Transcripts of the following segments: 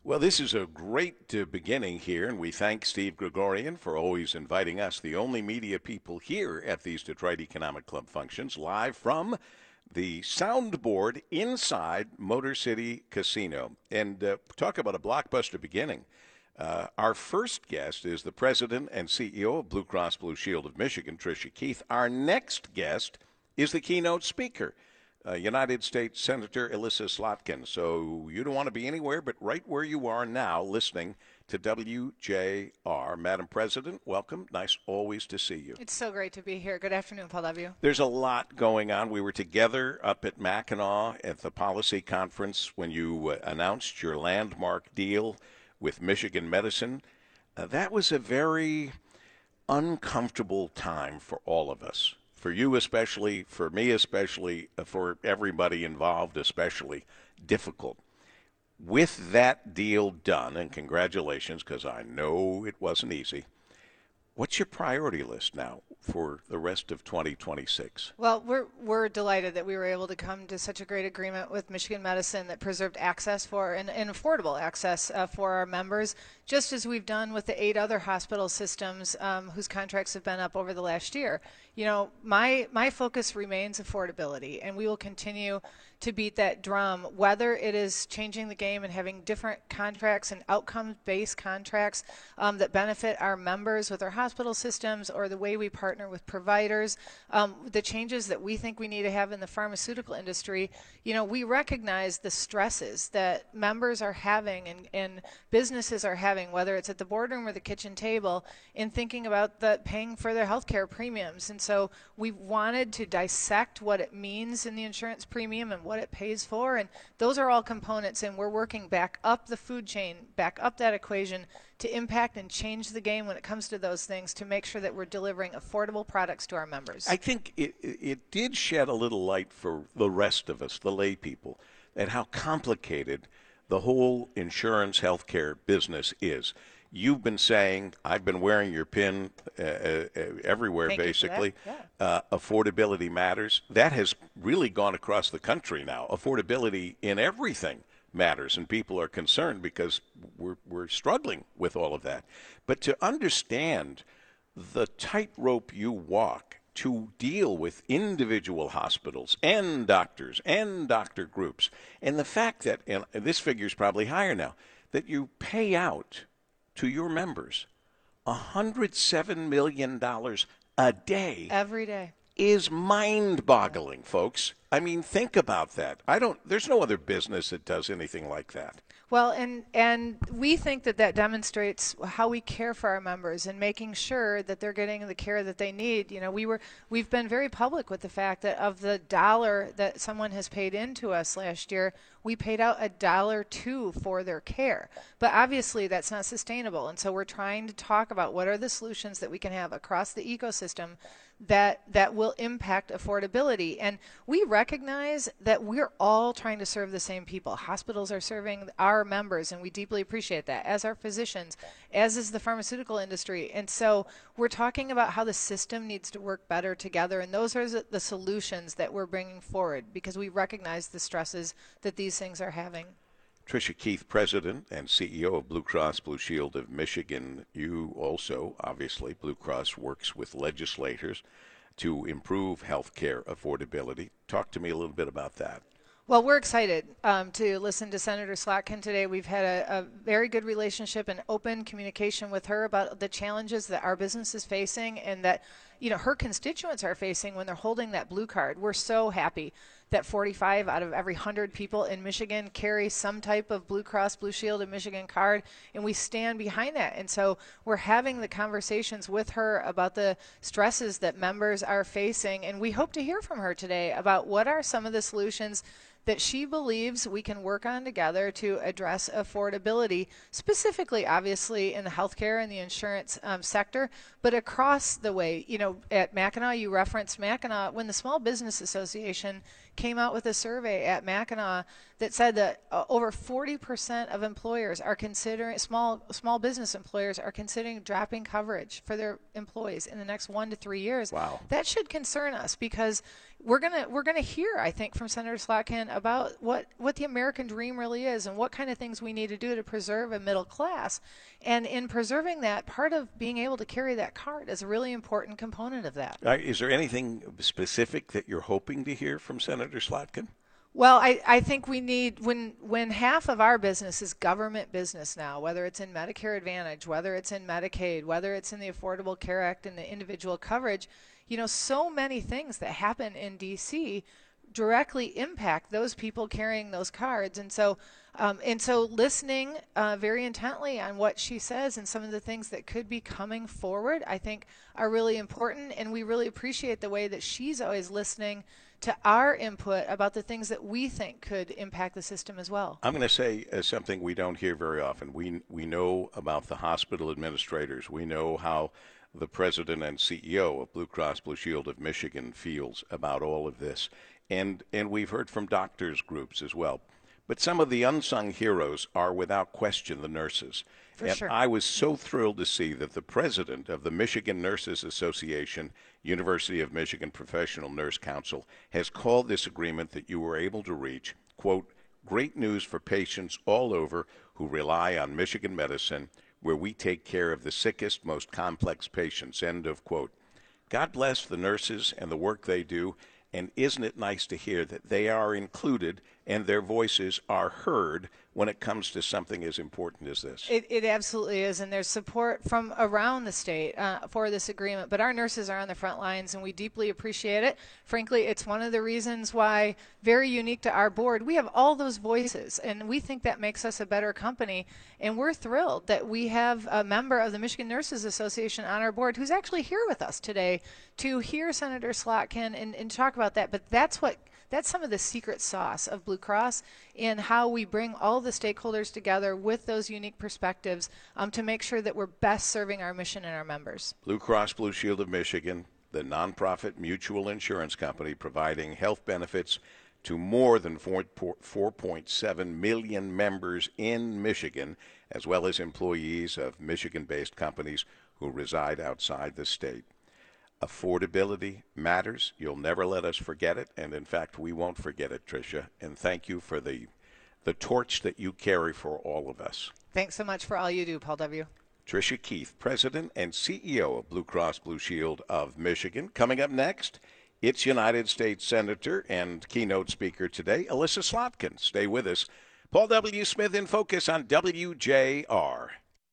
Well, this is a great beginning here, and we thank Steve Gregorian for always inviting us, the only media people here at these Detroit Economic Club functions, live from the soundboard inside Motor City Casino. And talk about a blockbuster beginning. Our first guest is the president and CEO of Blue Cross Blue Shield of Michigan, Tricia Keith. Our next guest is the keynote speaker, United States Senator Elissa Slotkin. So you don't want to be anywhere but right where you are now, listening to WJR. Madam President, welcome. Nice always to see you. It's so great to be here. Good afternoon, Paul W. There's a lot going on. We were together up at Mackinac at the policy conference when you announced your landmark deal with Michigan Medicine. That was a very uncomfortable time for all of us. For you especially, for me especially, for everybody involved especially, difficult. With that deal done, and congratulations, because I know it wasn't easy, what's your priority list now for the rest of 2026? Well, we're delighted that we were able to come to such a great agreement with Michigan Medicine that preserved access for and affordable access for our members, just as we've done with the 8 other hospital systems whose contracts have been up over the last year. You know, my focus remains affordability, and we will continue to beat that drum, whether it is changing the game and having different contracts and outcomes-based contracts that benefit our members with our hospital systems, or the way we partner with providers, the changes that we think we need to have in the pharmaceutical industry. You know, we recognize the stresses that members are having and businesses are having, whether it's at the boardroom or the kitchen table, in thinking about paying for their health care premiums. And so we wanted to dissect what it means in the insurance premium and what it pays for, and those are all components, and we're working back up the food chain, back up that equation to impact and change the game when it comes to those things, to make sure that we're delivering affordable products to our members. I think it did shed a little light for the rest of us, the lay people, at how complicated the whole insurance healthcare business is. You've been saying, I've been wearing your pin everywhere, Thank basically. you for that. Affordability matters. That has really gone across the country now. Affordability in everything matters, and people are concerned because we're struggling with all of that. But to understand the tightrope you walk to deal with individual hospitals and doctors and doctor groups, and the fact that, and this figure is probably higher now, that you pay out to your members $107 million a day. Every day. Is mind-boggling, folks. I mean, think about that. There's no other business that does anything like that. Well, and we think that demonstrates how we care for our members and making sure that they're getting the care that they need. You know, we've been very public with the fact that of the dollar that someone has paid into us last year, we paid out $1.02 for their care. But obviously that's not sustainable. And so we're trying to talk about what are the solutions that we can have across the ecosystem that will impact affordability. And we recognize that we're all trying to serve the same people. Hospitals are serving our members, and we deeply appreciate that, as are physicians, as is the pharmaceutical industry. And so we're talking about how the system needs to work better together, and those are the solutions that we're bringing forward, because we recognize the stresses that these things are having. Tricia Keith, President and CEO of Blue Cross Blue Shield of Michigan. You also, obviously, Blue Cross works with legislators to improve health care affordability. Talk to me a little bit about that. Well, we're excited to listen to Senator Slotkin today. We've had a very good relationship and open communication with her about the challenges that our business is facing, and that, you know, her constituents are facing when they're holding that blue card. We're so happy that 45 out of every 100 people in Michigan carry some type of Blue Cross Blue Shield of Michigan card, and we stand behind that. And so we're having the conversations with her about the stresses that members are facing, and we hope to hear from her today about what are some of the solutions that she believes we can work on together to address affordability, specifically, obviously, in the healthcare and the insurance sector, but across the way. You know, at Mackinac, you referenced Mackinac. When the Small Business Association came out with a survey at Mackinac that said that over 40% of employers are considering, small business employers are considering dropping coverage for their employees in the next 1 to 3 years. Wow. That should concern us, because we're gonna hear, I think, from Senator Slotkin about what the American dream really is and what kind of things we need to do to preserve a middle class. And in preserving that, part of being able to carry that card is a really important component of that. Is there anything specific that you're hoping to hear from Senator Slotkin? Well, I think we need, when half of our business is government business now, whether it's in Medicare Advantage, whether it's in Medicaid, whether it's in the Affordable Care Act and the individual coverage, so many things that happen in D.C. directly impact those people carrying those cards. And so listening very intently on what she says and some of the things that could be coming forward, I think are really important. And we really appreciate the way that she's always listening to our input about the things that we think could impact the system as well. I'm going to say something we don't hear very often. We know about the hospital administrators. We know how the president and CEO of Blue Cross Blue Shield of Michigan feels about all of this. And we've heard from doctors' groups as well. But some of the unsung heroes are, without question, the nurses. For sure. I was so thrilled to see that the president of the Michigan Nurses Association, University of Michigan Professional Nurse Council, has called this agreement that you were able to reach, quote, great news for patients all over who rely on Michigan medicine, where we take care of the sickest, most complex patients, end of quote. God bless the nurses and the work they do, and isn't it nice to hear that they are included and their voices are heard when it comes to something as important as this? It absolutely is, and there's support from around the state for this agreement. But our nurses are on the front lines, and we deeply appreciate it. Frankly, it's one of the reasons why, very unique to our board, we have all those voices, and we think that makes us a better company. And we're thrilled that we have a member of the Michigan Nurses Association on our board who's actually here with us today to hear Senator Slotkin and talk about that. But that's some of the secret sauce of Blue Cross in how we bring all the stakeholders together with those unique perspectives to make sure that we're best serving our mission and our members. Blue Cross Blue Shield of Michigan, the nonprofit mutual insurance company providing health benefits to more than 4.7 million members in Michigan, as well as employees of Michigan-based companies who reside outside the state. Affordability matters. You'll never let us forget it. And in fact, we won't forget it, Tricia. And thank you for the torch that you carry for all of us. Thanks so much for all you do, Paul W. Tricia Keith, President and CEO of Blue Cross Blue Shield of Michigan. Coming up next, it's United States Senator and keynote speaker today, Elissa Slotkin. Stay with us. Paul W. Smith in Focus on WJR.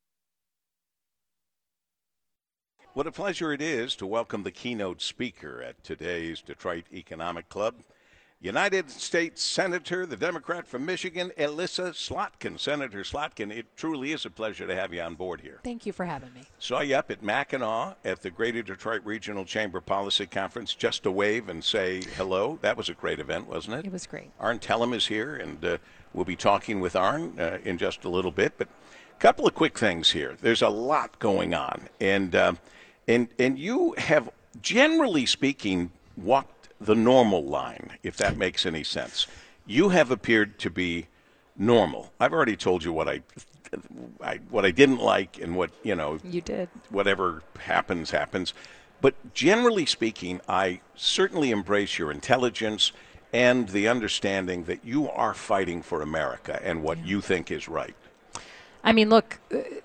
What a pleasure it is to welcome the keynote speaker at today's Detroit Economic Club, United States Senator, the Democrat from Michigan, Elissa Slotkin. Senator Slotkin, it truly is a pleasure to have you on board here. Thank you for having me. Saw you up at Mackinac at the Greater Detroit Regional Chamber Policy Conference, just to wave and say hello. That was a great event, wasn't it? It was great. Arn Tellem is here, and we'll be talking with Arn in just a little bit. But a couple of quick things here. There's a lot going on, and you have, generally speaking, walked the normal line, if that makes any sense. You have appeared to be normal. I've already told you what I didn't like and what, You did. Whatever happens. But generally speaking, I certainly embrace your intelligence and the understanding that you are fighting for America and what you think is right. I mean, look,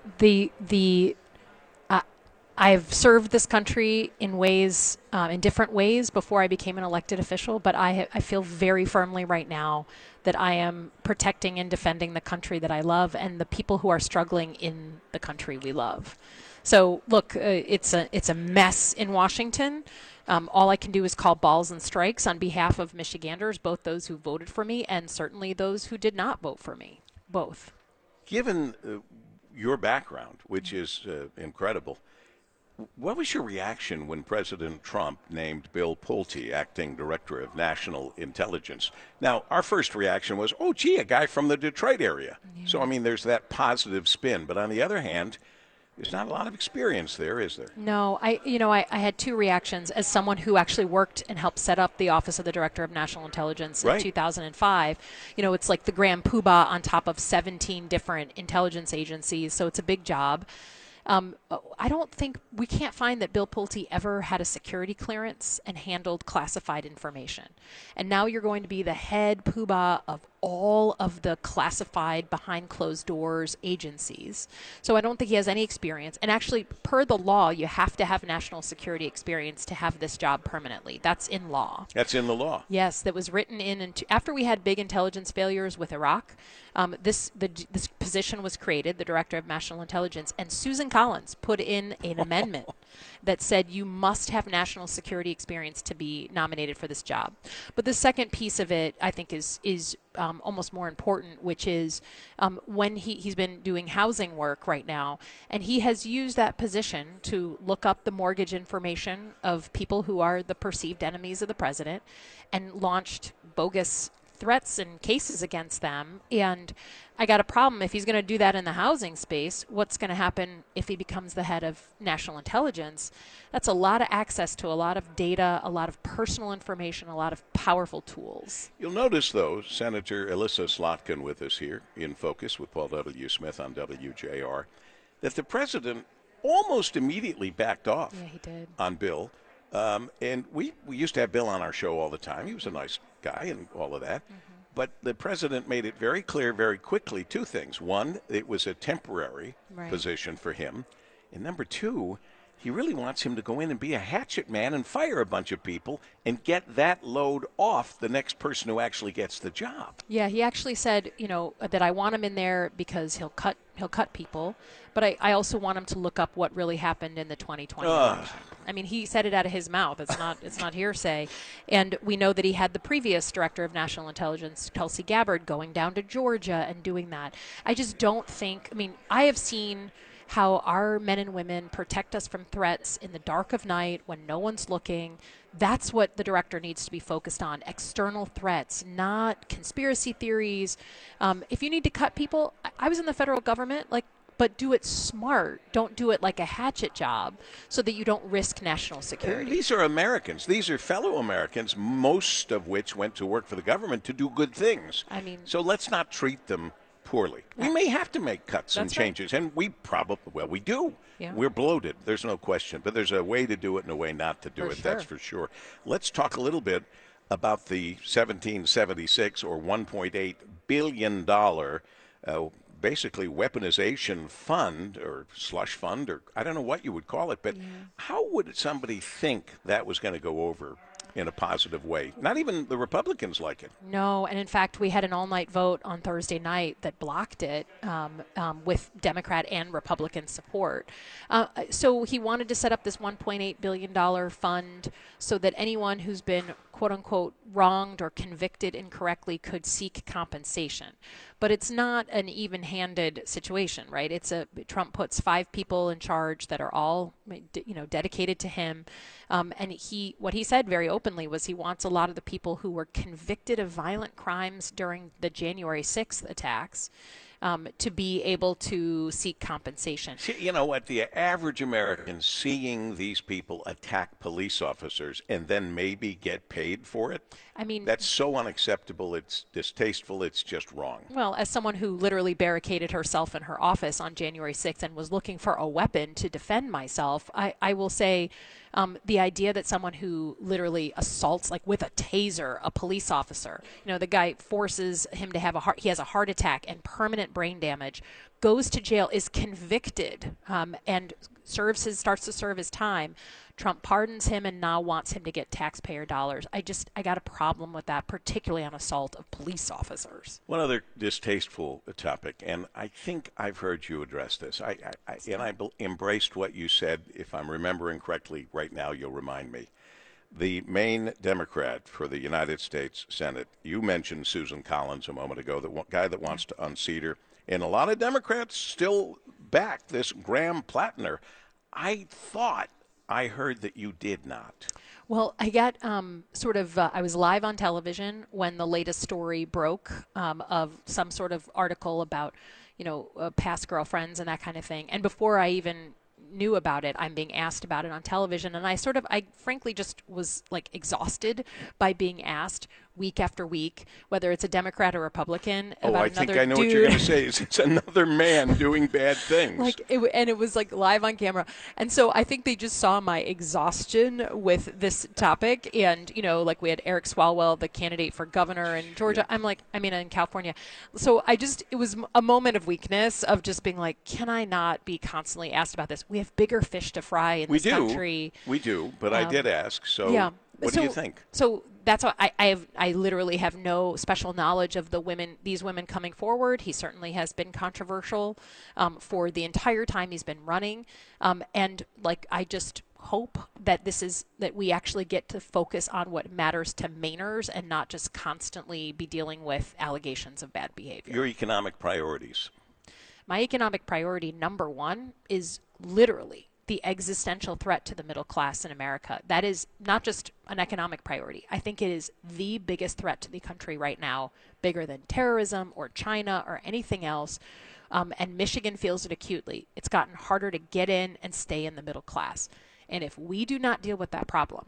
I've served this country in ways, in different ways before I became an elected official, but I feel very firmly right now that I am protecting and defending the country that I love and the people who are struggling in the country we love. So, look, it's a mess in Washington. All I can do is call balls and strikes on behalf of Michiganders, both those who voted for me and certainly those who did not vote for me, both. Given your background, which is incredible, what was your reaction when President Trump named Bill Pulte acting director of national intelligence? Now, our first reaction was, oh, gee, a guy from the Detroit area. Yeah. So, I mean, there's that positive spin. But on the other hand, There's not a lot of experience there, is there? No, I had two reactions as someone who actually worked and helped set up the Office of the Director of National Intelligence in 2005. It's like the grand poobah on top of 17 different intelligence agencies, so it's a big job. I don't think we can't find that Bill Pulte ever had a security clearance and handled classified information. And now you're going to be the head poobah of all of the classified behind closed doors agencies. So I don't think he has any experience. And actually, per the law, you have to have national security experience to have this job permanently. That's in law. That's in the law. Yes, that was written in after we had big intelligence failures with Iraq. This position was created, the Director of National Intelligence, and Susan Collins put in an amendment that said you must have national security experience to be nominated for this job. But the second piece of it, I think, is almost more important, which is when he's been doing housing work right now, and he has used that position to look up the mortgage information of people who are the perceived enemies of the president and launched bogus threats and cases against them. And I got a problem if he's going to do that in the housing space. What's going to happen if he becomes the head of national intelligence? That's a lot of access to a lot of data, a lot of personal information, a lot of powerful tools. You'll notice, though, Senator Elissa Slotkin with us here in Focus with Paul W. Smith on WJR, that the president almost immediately backed off Yeah, he did. on Bill. And we used to have Bill on our show all the time. He was a nice guy and all of that. Mm-hmm. But the president made it very clear very quickly two things. One, it was a temporary position for him. And number two, he really wants him to go in and be a hatchet man and fire a bunch of people and get that load off the next person who actually gets the job. Yeah, he actually said, that I want him in there because he'll cut people, but I also want him to look up what really happened in the 2020 election. I mean, he said it out of his mouth. It's not hearsay. And we know that he had the previous Director of National Intelligence, Tulsi Gabbard, going down to Georgia and doing that. I just don't think, I have seen how our men and women protect us from threats in the dark of night when no one's looking. That's what the director needs to be focused on, external threats, not conspiracy theories. If you need to cut people, I was in the federal government, but do it smart. Don't do it like a hatchet job so that you don't risk national security. These are Americans. These are fellow Americans, most of which went to work for the government to do good things. So let's not treat them poorly. We may have to make cuts and changes, and we do. Yeah. We're bloated. There's no question. But there's a way to do it and a way not to do it. Sure. That's for sure. Let's talk a little bit about the 1776 or $1.8 billion basically weaponization fund or slush fund, or I don't know what you would call it, but how would somebody think that was going to go over in a positive way? Not even the Republicans like it. No, and in fact, we had an all-night vote on Thursday night that blocked it with Democrat and Republican support. So he wanted to set up this $1.8 billion fund so that anyone who's been quote-unquote wronged or convicted incorrectly could seek compensation. But it's not an even-handed situation, right? Trump puts 5 people in charge that are all, dedicated to him. And what he said very openly was he wants a lot of the people who were convicted of violent crimes during the January 6th attacks to be able to seek compensation. You know what? The average American seeing these people attack police officers and then maybe get paid for it, that's so unacceptable. It's distasteful. It's just wrong. Well, as someone who literally barricaded herself in her office on January 6th and was looking for a weapon to defend myself, I will say the idea that someone who literally assaults, like with a taser, a police officer, the guy forces him to have he has a heart attack and permanent brain damage, goes to jail, is convicted, and starts to serve his time. Trump pardons him and now wants him to get taxpayer dollars. I got a problem with that, particularly on assault of police officers. One other distasteful topic, and I think I've heard you address this. I embraced what you said. If I'm remembering correctly right now, you'll remind me. The main Democrat for the United States Senate, you mentioned Susan Collins a moment ago, the guy that wants to unseat her. And a lot of Democrats still back this Graham Plattner. I thought I heard that you did not. Well, I got I was live on television when the latest story broke of some sort of article about, past girlfriends and that kind of thing. And before I even knew about it, I'm being asked about it on television, and I frankly just was like exhausted by being asked week after week, whether it's a Democrat or Republican, about I think another I know dude. what you're going to say. It's another man doing bad things. And it was like live on camera. And so I think they just saw my exhaustion with this topic. And, like we had Eric Swalwell, the candidate for governor in Georgia. In California. So it was a moment of weakness of just being like, can I not be constantly asked about this? We have bigger fish to fry in this country. We do, but I did ask. So yeah. What do you think? So that's why I literally have no special knowledge of these women coming forward. He certainly has been controversial for the entire time he's been running. And I just hope that that we actually get to focus on what matters to Mainers and not just constantly be dealing with allegations of bad behavior. Your economic priorities. My economic priority number one is literally the existential threat to the middle class in America. That is not just an economic priority. I think it is the biggest threat to the country right now, bigger than terrorism or China or anything else. And Michigan feels it acutely. It's gotten harder to get in and stay in the middle class. And if we do not deal with that problem,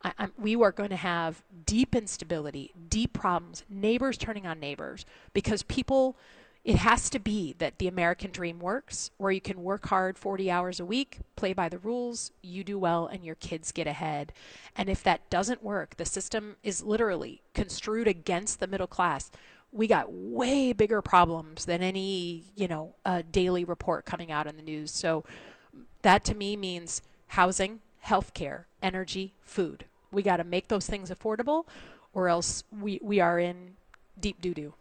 we are going to have deep instability, deep problems, neighbors turning on neighbors, because it has to be that the American dream works, where you can work hard 40 hours a week, play by the rules, you do well, and your kids get ahead. And if that doesn't work, the system is literally construed against the middle class. We got way bigger problems than any, daily report coming out in the news. So that to me means housing, healthcare, energy, food. We got to make those things affordable, or else we are in deep doo-doo.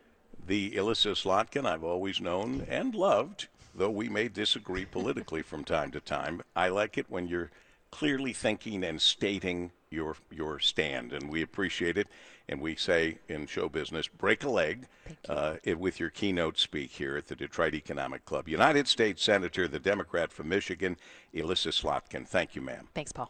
The Ilissa Slotkin I've always known and loved, though we may disagree politically from time to time. I like it when you're clearly thinking and stating your stand, and we appreciate it. And we say in show business, break a leg with your keynote speak here at the Detroit Economic Club. United States Senator, the Democrat from Michigan, Ilissa Slotkin. Thank you, ma'am. Thanks, Paul.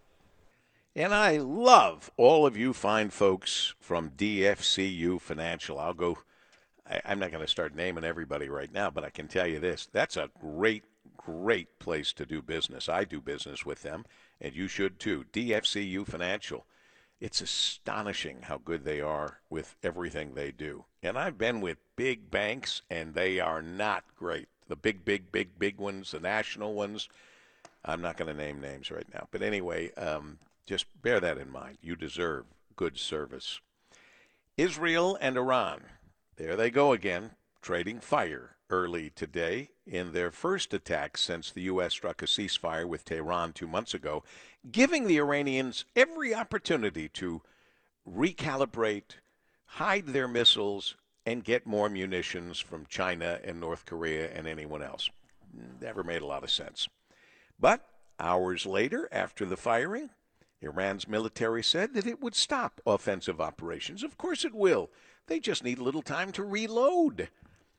And I love all of you fine folks from DFCU Financial. I'm not going to start naming everybody right now, but I can tell you this. That's a great, great place to do business. I do business with them, and you should too. DFCU Financial. It's astonishing how good they are with everything they do. And I've been with big banks, and they are not great. The big ones, the national ones. I'm not going to name names right now. But anyway, just bear that in mind. You deserve good service. Israel and Iran. There they go again, trading fire early today in their first attack since the U.S. struck a ceasefire with Tehran 2 months ago, giving the Iranians every opportunity to recalibrate, hide their missiles, and get more munitions from China and North Korea and anyone else. Never made a lot of sense. But hours later, after the firing, Iran's military said that it would stop offensive operations. Of course it will. They just need a little time to reload.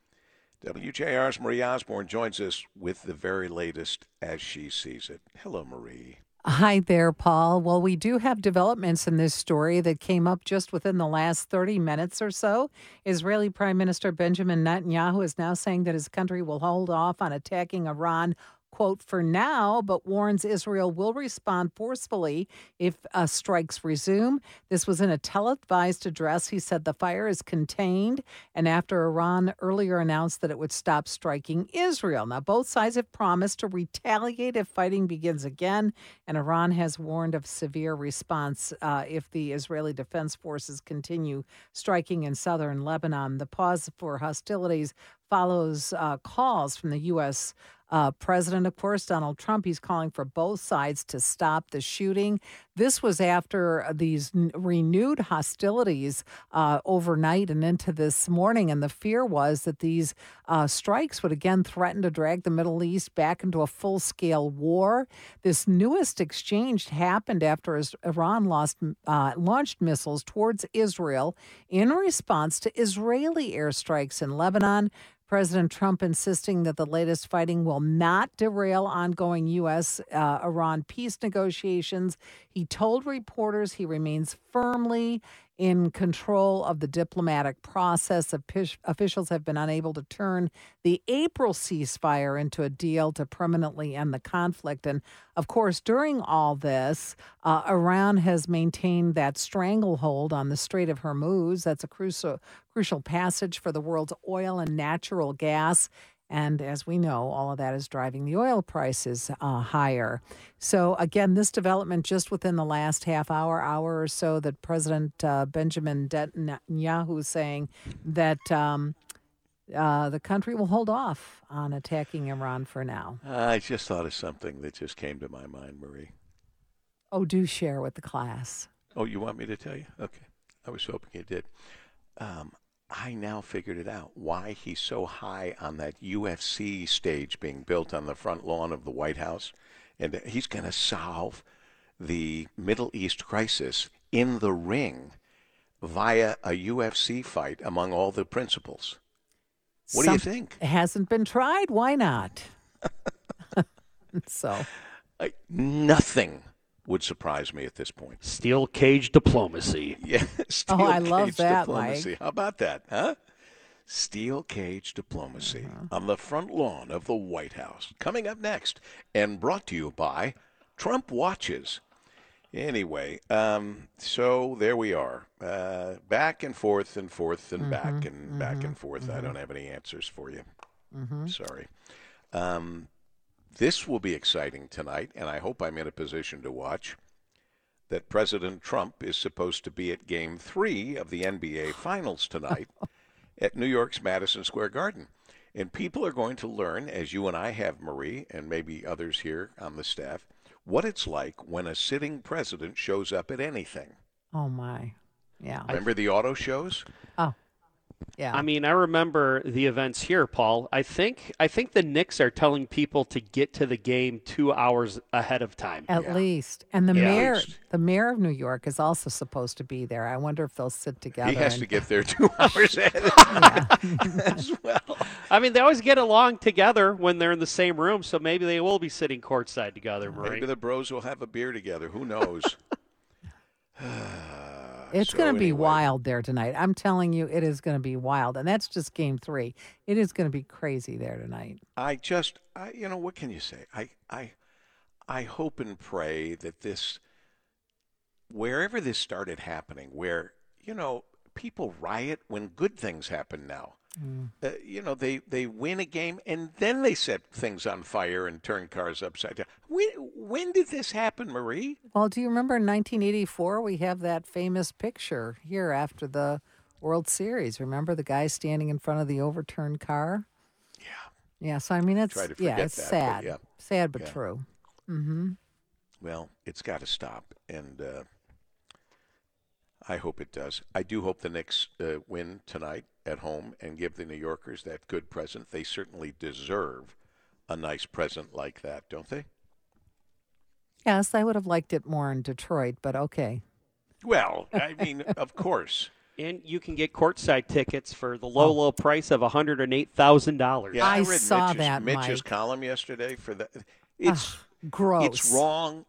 WJR's Marie Osborne joins us with the very latest as she sees it. Hello, Marie. Hi there, Paul. Well, we do have developments in this story that came up just within the last 30 minutes or so. Israeli Prime Minister Benjamin Netanyahu is now saying that his country will hold off on attacking Iran, quote, for now, but warns Israel will respond forcefully if strikes resume. This was in a televised address. He said the fire is contained, and after Iran earlier announced that it would stop striking Israel. Now, both sides have promised to retaliate if fighting begins again, and Iran has warned of severe response if the Israeli Defense Forces continue striking in southern Lebanon. The pause for hostilities follows calls from the U.S. President, of course, Donald Trump. He's calling for both sides to stop the shooting. This was after these renewed hostilities overnight and into this morning. And the fear was that these strikes would again threaten to drag the Middle East back into a full-scale war. This newest exchange happened after Iran launched missiles towards Israel in response to Israeli airstrikes in Lebanon. President Trump insisting that the latest fighting will not derail ongoing U.S.-Iran peace negotiations. He told reporters he remains firmly in control of the diplomatic process. Officials have been unable to turn the April ceasefire into a deal to permanently end the conflict. And of course, during all this, Iran has maintained that stranglehold on the Strait of Hormuz. That's a crucial passage for the world's oil and natural gas. And as we know, all of that is driving the oil prices higher. So again, this development just within the last hour or so, that President Benjamin Netanyahu is saying that the country will hold off on attacking Iran for now. I just thought of something that just came to my mind, Marie. Oh, do share with the class. Oh, you want me to tell you? Okay. I was hoping you did. I now figured it out, why he's so high on that UFC stage being built on the front lawn of the White House. And he's going to solve the Middle East crisis in the ring via a UFC fight among all the principals. What do you think? It hasn't been tried. Why not? Nothing would surprise me at this point. Steel cage diplomacy. Yeah, steel I love cage that, diplomacy. Mike. How about that, huh? Steel cage diplomacy on the front lawn of the White House. Coming up next, and brought to you by Trump Watches. Anyway, so there we are. Back and forth and forth and back and forth. I don't have any answers for you. Sorry. This will be exciting tonight, and I hope I'm in a position to watch, that President Trump is supposed to be at Game 3 of the NBA Finals tonight at New York's Madison Square Garden. And people are going to learn, as you and I have, Marie, and maybe others here on the staff, what it's like when a sitting president shows up at anything. Oh, my. Yeah. Remember the auto shows? Oh, yeah. I mean, I remember the events here, Paul. I think the Knicks are telling people to get to the game 2 hours ahead of time. At least. And the mayor of New York is also supposed to be there. I wonder if they'll sit together. He has to get there 2 hours ahead of time as well. I mean, they always get along together when they're in the same room, so maybe they will be sitting courtside together, Marie. Maybe the bros will have a beer together. Who knows? It's going to be wild there tonight. I'm telling you, it is going to be wild. And that's just Game 3. It is going to be crazy there tonight. What can you say? I hope and pray that this, wherever this started happening, where, people riot when good things happen now. They win a game and then they set things on fire and turn cars upside down. When did this happen, Marie? Well, do you remember in 1984, we have that famous picture here after the World Series. Remember the guy standing in front of the overturned car? Yeah. Yeah, so I mean, it's sad. But sad but true. Mm-hmm. Well, it's got to stop, and I hope it does. I do hope the Knicks win tonight at home and give the New Yorkers that good present. They certainly deserve a nice present like that, don't they? Yes, I would have liked it more in Detroit, but okay. Well, I mean, of course. And you can get courtside tickets for the low price of $108,000. Yeah, I read saw that, Mitch's Mike. column yesterday for that. It's gross. It's wrong.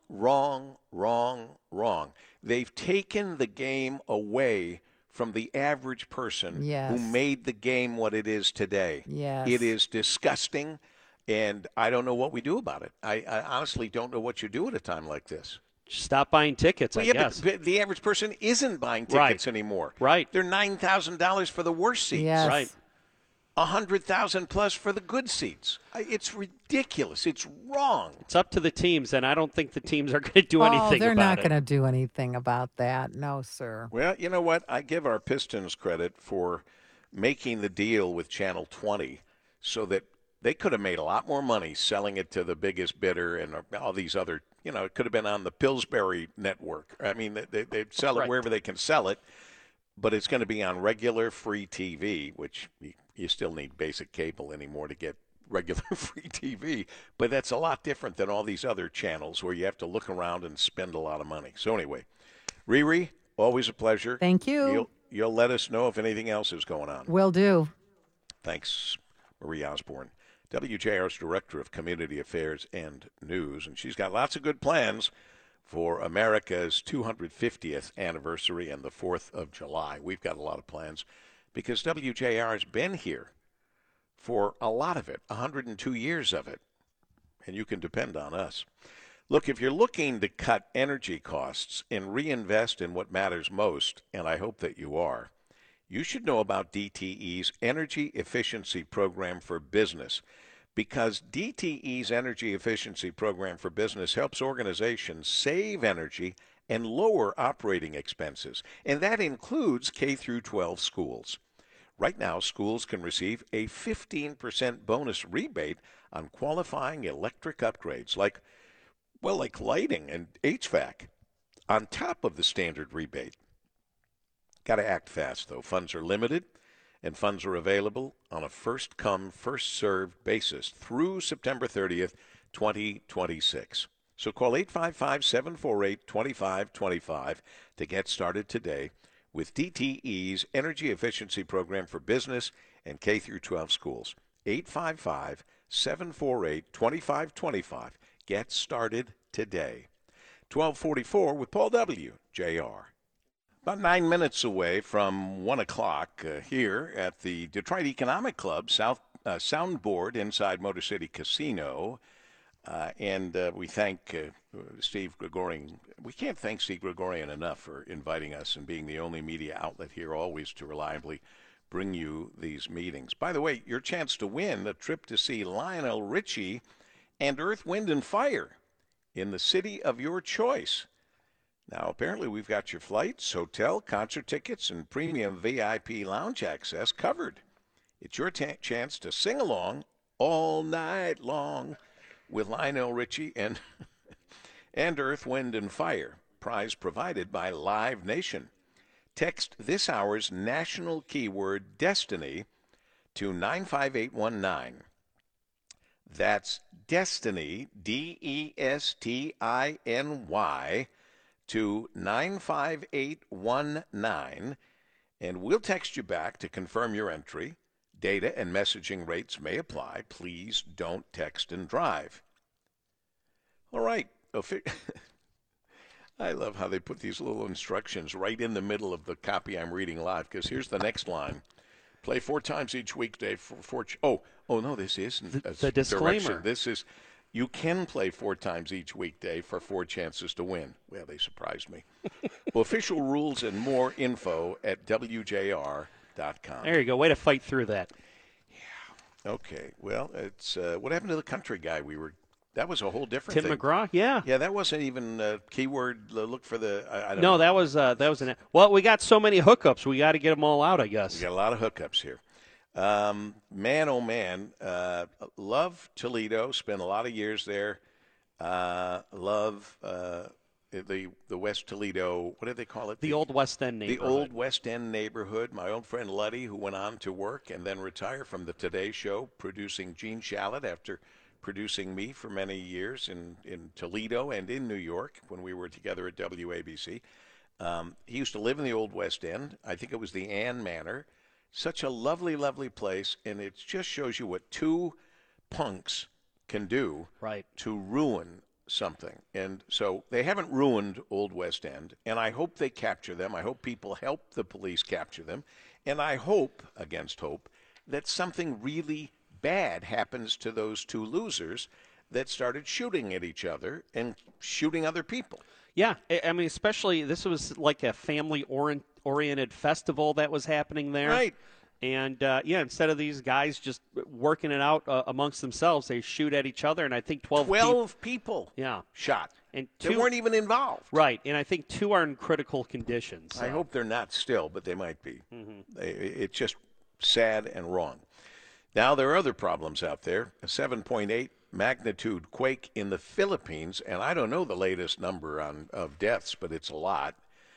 They've taken the game away from the average person who made the game what it is today. Yes. It is disgusting, and I don't know what we do about it. I honestly don't know what you do at a time like this. Stop buying tickets, I guess. But the average person isn't buying tickets anymore. Right. They're $9,000 for the worst seats. Yes. Right. $100,000 plus for the good seats. It's ridiculous. It's wrong. It's up to the teams, and I don't think the teams are going to do anything about it. They're not going to do anything about that. No, sir. Well, you know what? I give our Pistons credit for making the deal with Channel 20 so that they could have made a lot more money selling it to the biggest bidder and all these other, it could have been on the Pillsbury network. I mean, they sell it wherever they can sell it, but it's going to be on regular free TV, which you still need basic cable anymore to get regular free TV. But that's a lot different than all these other channels where you have to look around and spend a lot of money. So anyway, Riri, always a pleasure. Thank you. You'll let us know if anything else is going on. Will do. Thanks, Marie Osborne, WJR's Director of Community Affairs and News. And she's got lots of good plans for America's 250th anniversary and the 4th of July. We've got a lot of plans because WJR has been here for a lot of it, 102 years of it, and you can depend on us. Look, if you're looking to cut energy costs and reinvest in what matters most, and I hope that you are, you should know about DTE's Energy Efficiency Program for Business, because DTE's Energy Efficiency Program for Business helps organizations save energy and lower operating expenses, and that includes K through 12 schools. Right now, schools can receive a 15% bonus rebate on qualifying electric upgrades like lighting and HVAC, on top of the standard rebate. Got to act fast, though. Funds are limited, and funds are available on a first-come, first-served basis through September 30th, 2026. So call 855-748-2525 to get started today with DTE's Energy Efficiency Program for Business and K through 12 schools. 855-748-2525. Get started today. 1244 with Paul W. J.R. About 9 minutes away from 1 o'clock here at the Detroit Economic Club Soundboard inside Motor City Casino. And we thank Steve Gregorian. We can't thank Steve Gregorian enough for inviting us and being the only media outlet here always to reliably bring you these meetings. By the way, your chance to win a trip to see Lionel Richie and Earth, Wind, and Fire in the city of your choice. Now, apparently we've got your flights, hotel, concert tickets, and premium VIP lounge access covered. It's your chance to sing along all night long with Lionel Richie and Earth, Wind, and Fire. Prize provided by Live Nation. Text this hour's national keyword Destiny to 95819. That's Destiny, DESTINY, to 95819, and we'll text you back to confirm your entry. Data and messaging rates may apply. Please don't text and drive. All right. I love how they put these little instructions right in the middle of the copy I'm reading live, because here's the next line. Play 4 times each weekday for 4. Oh, no, this isn't the disclaimer. Direction. This is, you can play 4 times each weekday for 4 chances to win. Well, they surprised me. Well, official rules and more info at WJR.com. There you go. Way to fight through that. Yeah. Okay. Well, it's what happened to the country guy we were? That was a whole different Tim thing. McGraw, yeah. Yeah, that wasn't even a keyword. Look for the. I don't no, know. that was an. Well, we got so many hookups, we got to get them all out, I guess. We got a lot of hookups here. Man, oh man, love Toledo. Spent a lot of years there. Love the West Toledo. What do they call it? The Old West End neighborhood. The Old West End neighborhood. My old friend Luddy, who went on to work and then retire from the Today Show, producing Gene Shalit after producing me for many years in Toledo and in New York when we were together at WABC. He used to live in the Old West End. I think it was the Ann Manor. Such a lovely, lovely place, and it just shows you what 2 punks can do to ruin something. And so they haven't ruined Old West End, and I hope they capture them. I hope people help the police capture them. And I hope, against hope, that something really bad happens to those 2 losers that started shooting at each other and shooting other people. Yeah, I mean, especially this was like a family-oriented festival that was happening there. Right. And, instead of these guys just working it out amongst themselves, they shoot at each other, and I think 12 people yeah. shot. And they weren't even involved. Right, and I think 2 are in critical conditions. So. I hope they're not still, but they might be. Mm-hmm. It's just sad and wrong. Now, there are other problems out there. A 7.8 magnitude quake in the Philippines, and I don't know the latest number of deaths, but it's a lot.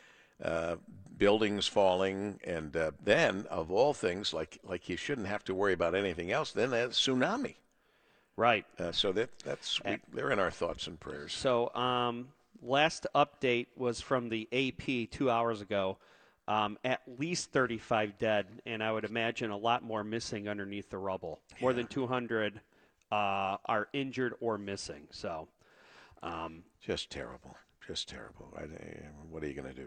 Buildings falling, and then, of all things, like you shouldn't have to worry about anything else, then a tsunami. Right. So they're in our thoughts and prayers. So last update was from the AP 2 hours ago. At least 35 dead, and I would imagine a lot more missing underneath the rubble. More than 200 are injured or missing. So, just terrible. Just terrible. What are you going to do?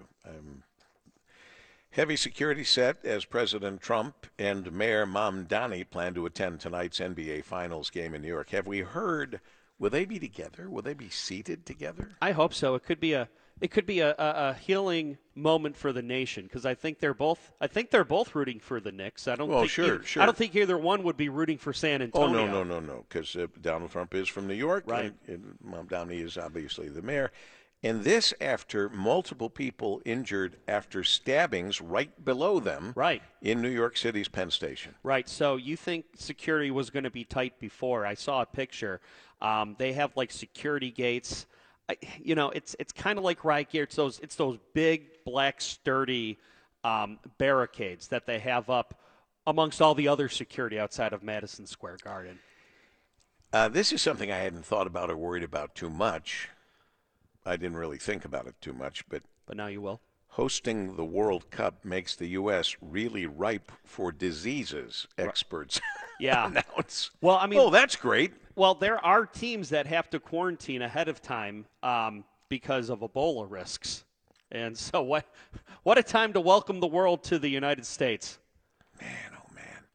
Heavy security set as President Trump and Mayor Mamdani plan to attend tonight's NBA Finals game in New York. Have we heard? Will they be together? Will they be seated together? I hope so. It could be a healing moment for the nation because I think they're both rooting for the Knicks. I don't think either one would be rooting for San Antonio. Oh no, because Donald Trump is from New York, right? And Mamdani is obviously the mayor. And this after multiple people injured after stabbings right below them, right, in New York City's Penn Station. Right. So you think security was going to be tight before? I saw a picture. They have like security gates. It's kind of like riot gear. It's those big black sturdy barricades that they have up amongst all the other security outside of Madison Square Garden. This is something I hadn't thought about or worried about too much. I didn't really think about it too much, but now you will. Hosting the World Cup makes the U.S. really ripe for diseases, experts announce. Well, I mean, that's great. Well, there are teams that have to quarantine ahead of time because of Ebola risks. And so what a time to welcome the world to the United States. Man, oh,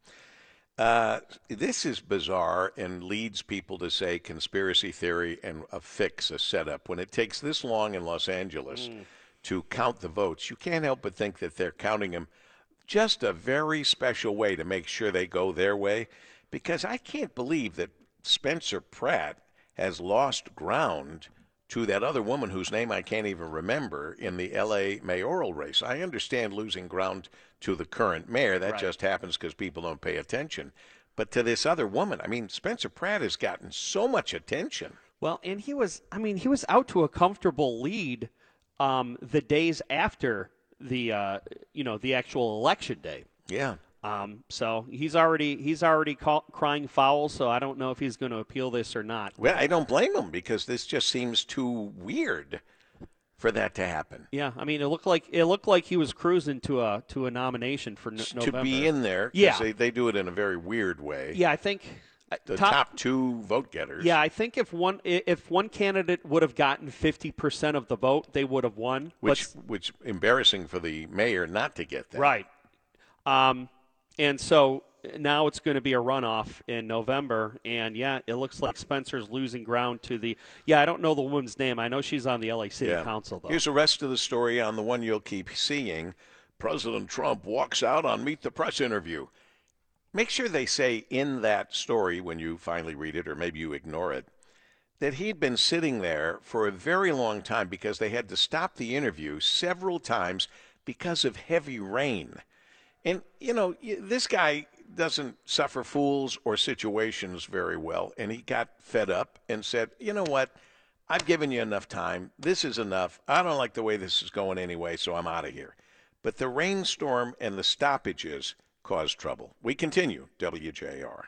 man. This is bizarre and leads people to say conspiracy theory and a fix, a setup. When it takes this long in Los Angeles to count the votes, you can't help but think that they're counting them just a very special way to make sure they go their way. Because I can't believe that Spencer Pratt has lost ground to that other woman whose name I can't even remember in the L.A. mayoral race. I understand losing ground to the current mayor. That just happens because people don't pay attention. But to this other woman, I mean, Spencer Pratt has gotten so much attention. Well, and he was out to a comfortable lead the days after the actual election day. Yeah. So he's already crying foul. So I don't know if he's going to appeal this or not. Well, I don't blame him because this just seems too weird for that to happen. Yeah, I mean, it looked like he was cruising to a nomination for November. To be in there. Yeah, they do it in a very weird way. Yeah, I think the top two vote getters. Yeah, I think if one candidate would have gotten 50% of the vote, they would have won. Which embarrassing for the mayor not to get that. Right. And so now it's going to be a runoff in November, and it looks like Spencer's losing ground to the. I don't know the woman's name. I know she's on the LA City Council, though. Here's the rest of the story on the one you'll keep seeing. President Trump walks out on Meet the Press interview. Make sure they say in that story when you finally read it, or maybe you ignore it, that he'd been sitting there for a very long time because they had to stop the interview several times because of heavy rain. And, this guy doesn't suffer fools or situations very well. And he got fed up and said, you know what? I've given you enough time. This is enough. I don't like the way this is going anyway, so I'm out of here. But the rainstorm and the stoppages caused trouble. We continue, WJR.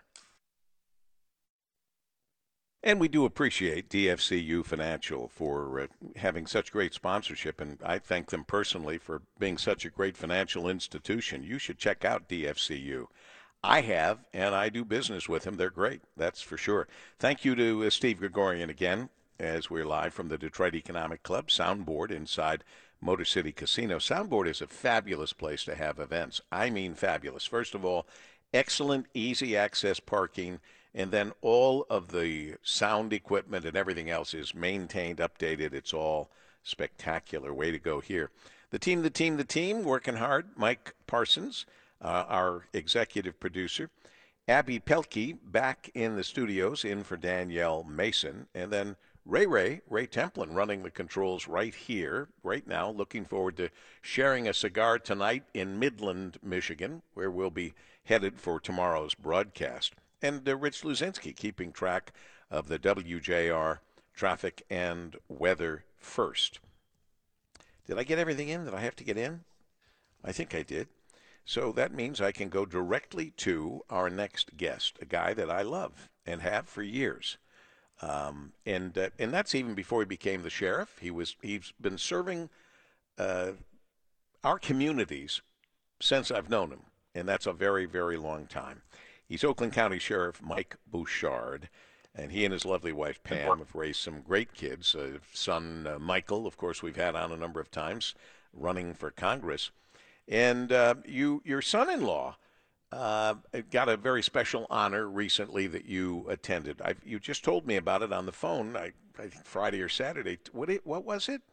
And we do appreciate DFCU Financial for having such great sponsorship, and I thank them personally for being such a great financial institution. You should check out DFCU. I have, and I do business with them. They're great, that's for sure. Thank you to Steve Gregorian again, as we're live from the Detroit Economic Club Soundboard inside Motor City Casino. Soundboard is a fabulous place to have events. I mean fabulous. First of all, excellent, easy access parking. And then all of the sound equipment and everything else is maintained, updated. It's all spectacular. Way to go here. The team, working hard. Mike Parsons, our executive producer. Abby Pelkey back in the studios, in for Danielle Mason. And then Ray Templin running the controls right here, right now. Looking forward to sharing a cigar tonight in Midland, Michigan, where we'll be headed for tomorrow's broadcast. And Rich Luzinski keeping track of the WJR traffic and weather first. Did I get everything in that I have to get in? I think I did. So that means I can go directly to our next guest, a guy that I love and have for years. And that's even before he became the sheriff. He's been serving our communities since I've known him, and that's a very, very long time. He's Oakland County Sheriff Mike Bouchard. And he and his lovely wife, Pam, have raised some great kids. Son Michael, of course, we've had on a number of times, running for Congress. And your son-in-law got a very special honor recently that you attended. You just told me about it on the phone, I think Friday or Saturday. What was it?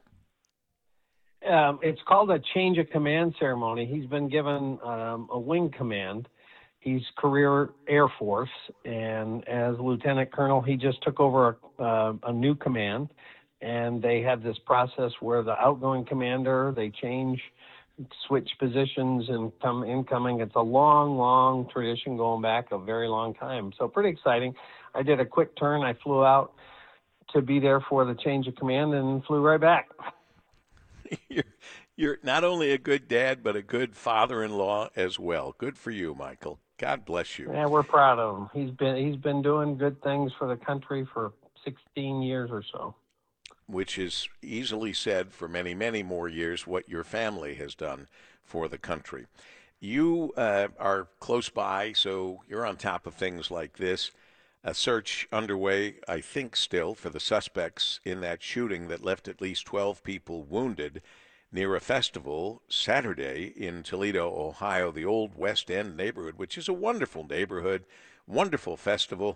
It's called a change of command ceremony. He's been given a wing command. He's career Air Force, and as Lieutenant Colonel, he just took over a new command. And they have this process where the outgoing commander, they switch positions and come incoming. It's a long, long tradition going back a very long time. So pretty exciting. I did a quick turn. I flew out to be there for the change of command and flew right back. You're not only a good dad, but a good father-in-law as well. Good for you, Michael. God bless you. Yeah, we're proud of him. He's been doing good things for the country for 16 years or so. Which is easily said for many, many more years what your family has done for the country. You are close by, so you're on top of things like this. A search underway, I think still, for the suspects in that shooting that left at least 12 people wounded near a festival Saturday in Toledo, Ohio, the old West End neighborhood, which is a wonderful neighborhood, wonderful festival.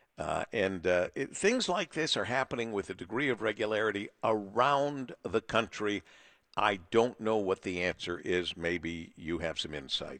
Things like this are happening with a degree of regularity around the country. I don't know what the answer is. Maybe you have some insight.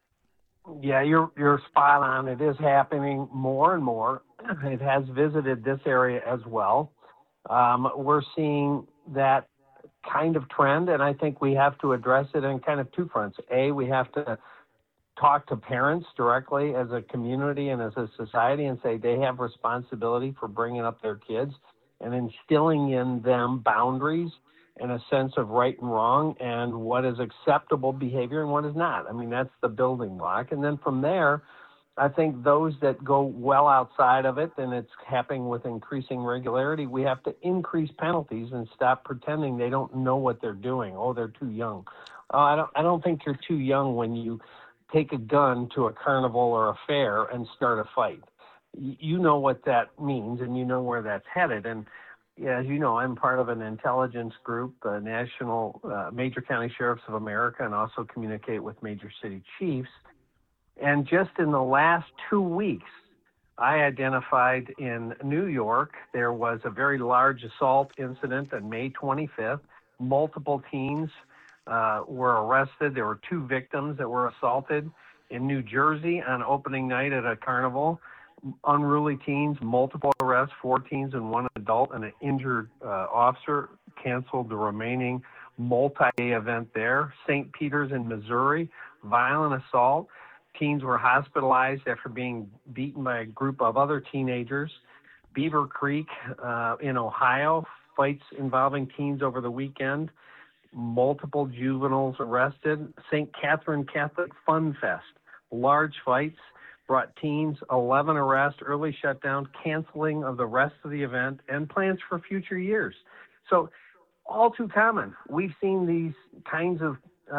Yeah, you're spot on. It is happening more and more. It has visited this area as well. We're seeing that kind of trend, and I think we have to address it in kind of two fronts. A, we have to talk to parents directly as a community and as a society and say they have responsibility for bringing up their kids and instilling in them boundaries and a sense of right and wrong and what is acceptable behavior and what is not. I mean, that's the building block. And then from there, I think those that go well outside of it, and it's happening with increasing regularity, we have to increase penalties and stop pretending they don't know what they're doing. Oh, they're too young. I don't think you're too young when you take a gun to a carnival or a fair and start a fight. You know what that means, and you know where that's headed. And as you know, I'm part of an intelligence group, National Major County Sheriffs of America, and also communicate with major city chiefs. And just in the last 2 weeks, I identified in New York, there was a very large assault incident on May 25th. Multiple teens were arrested. There were 2 victims that were assaulted. In New Jersey on opening night at a carnival, unruly teens, multiple arrests, 4 teens and 1 adult, and an injured officer canceled the remaining multi-day event there. St. Peter's in Missouri, violent assault. Teens were hospitalized after being beaten by a group of other teenagers. Beaver Creek in Ohio, fights involving teens over the weekend. Multiple juveniles arrested. St. Catherine Catholic Fun Fest, large fights, brought teens, 11 arrests, early shutdown, canceling of the rest of the event, and plans for future years. So all too common. We've seen these kinds of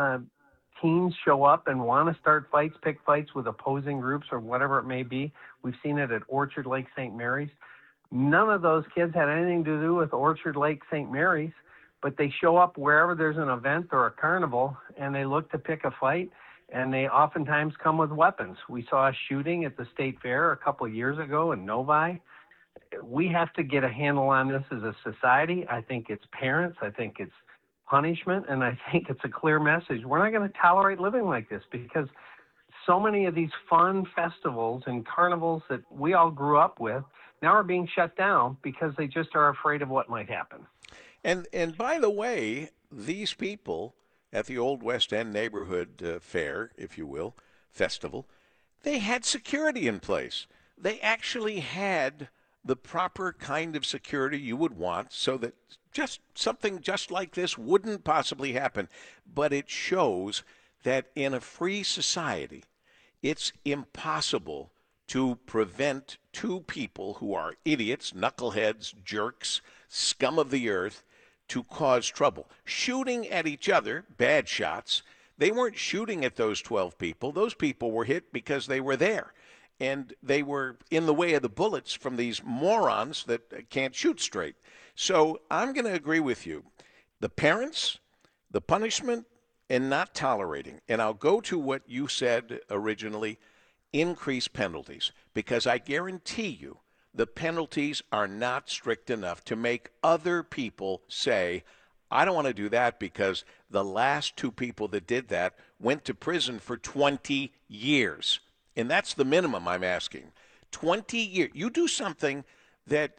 teens show up and want to start fights, pick fights with opposing groups or whatever it may be. We've seen it at Orchard Lake St. Mary's. None of those kids had anything to do with Orchard Lake St. Mary's, but they show up wherever there's an event or a carnival, and they look to pick a fight, and they oftentimes come with weapons. We saw a shooting at the State Fair a couple of years ago in Novi. We have to get a handle on this as a society. I think it's parents. I think it's punishment, and I think it's a clear message. We're not going to tolerate living like this because so many of these fun festivals and carnivals that we all grew up with now are being shut down because they just are afraid of what might happen. And by the way, these people at the Old West End neighborhood fair, if you will, festival, they had security in place. They actually had the proper kind of security you would want so that just something just like this wouldn't possibly happen. But it shows that in a free society, it's impossible to prevent 2 people who are idiots, knuckleheads, jerks, scum of the earth, to cause trouble. Shooting at each other, bad shots, they weren't shooting at those 12 people. Those people were hit because they were there. and they were in the way of the bullets from these morons that can't shoot straight. So I'm going to agree with you. The parents, the punishment, and not tolerating. And I'll go to what you said originally, increase penalties, because I guarantee you the penalties are not strict enough to make other people say, I don't want to do that because the last two people that did that went to prison for 20 years. And that's the minimum I'm asking. 20 years. You do something that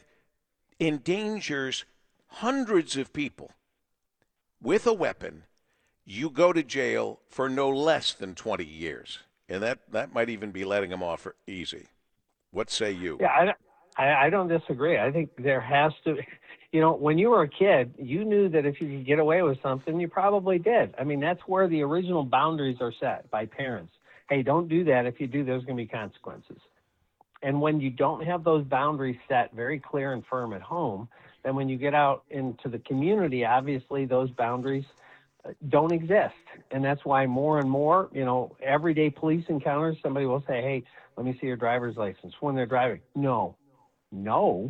endangers hundreds of people with a weapon, you go to jail for no less than 20 years. And that might even be letting them off easy. What say you? Yeah, I don't disagree. I think there has to, when you were a kid, you knew that if you could get away with something, you probably did. I mean, that's where the original boundaries are set by parents. Hey, don't do that. If you do, there's going to be consequences. And when you don't have those boundaries set very clear and firm at home, then when you get out into the community, obviously those boundaries don't exist. And that's why more and more, everyday police encounters, somebody will say, hey, let me see your driver's license when they're driving. No. So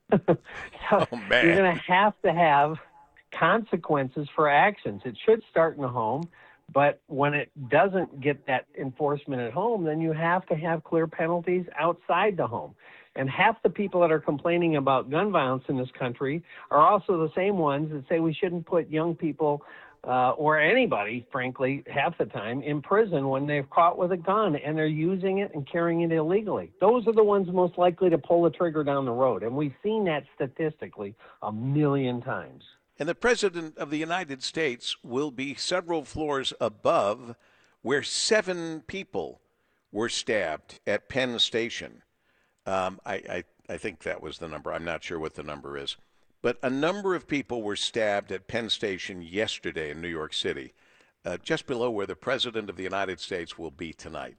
Oh, man. You're going to have consequences for actions. It should start in the home, but when it doesn't get that enforcement at home, then you have to have clear penalties outside the home. And half the people that are complaining about gun violence in this country are also the same ones that say we shouldn't put young people or anybody, frankly, half the time in prison when they're caught with a gun and they're using it and carrying it illegally. Those are the ones most likely to pull the trigger down the road. And we've seen that statistically a million times. And the President of the United States will be several floors above where 7 people were stabbed at Penn Station. I think that was the number. I'm not sure what the number is. But a number of people were stabbed at Penn Station yesterday in New York City, just below where the President of the United States will be tonight.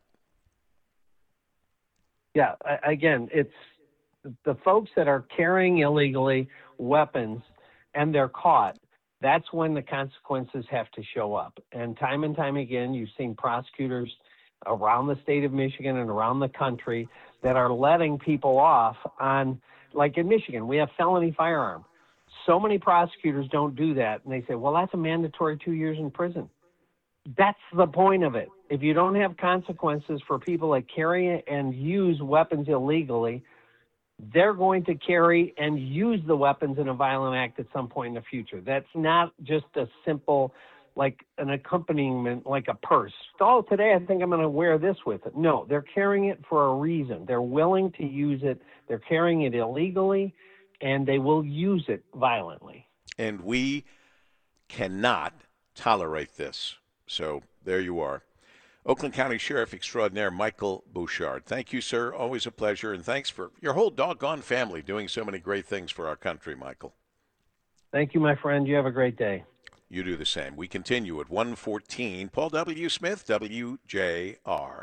Yeah, again, it's the folks that are carrying illegally weapons and they're caught. That's when the consequences have to show up. And time again, you've seen prosecutors around the state of Michigan and around the country that are letting people off on, like in Michigan, we have felony firearm. So many prosecutors don't do that, and they say, well, that's a mandatory 2 years in prison. That's the point of it. If you don't have consequences for people that carry and use weapons illegally, they're going to carry and use the weapons in a violent act at some point in the future. That's not just a simple, like an accompaniment, like a purse. Oh, today I think I'm going to wear this with it. No, they're carrying it for a reason. They're willing to use it. They're carrying it illegally, and they will use it violently. And we cannot tolerate this. So there you are. Oakland County Sheriff Extraordinaire Michael Bouchard. Thank you, sir. Always a pleasure. And thanks for your whole doggone family doing so many great things for our country, Michael. Thank you, my friend. You have a great day. You do the same. We continue at 1:14. Paul W. Smith, WJR.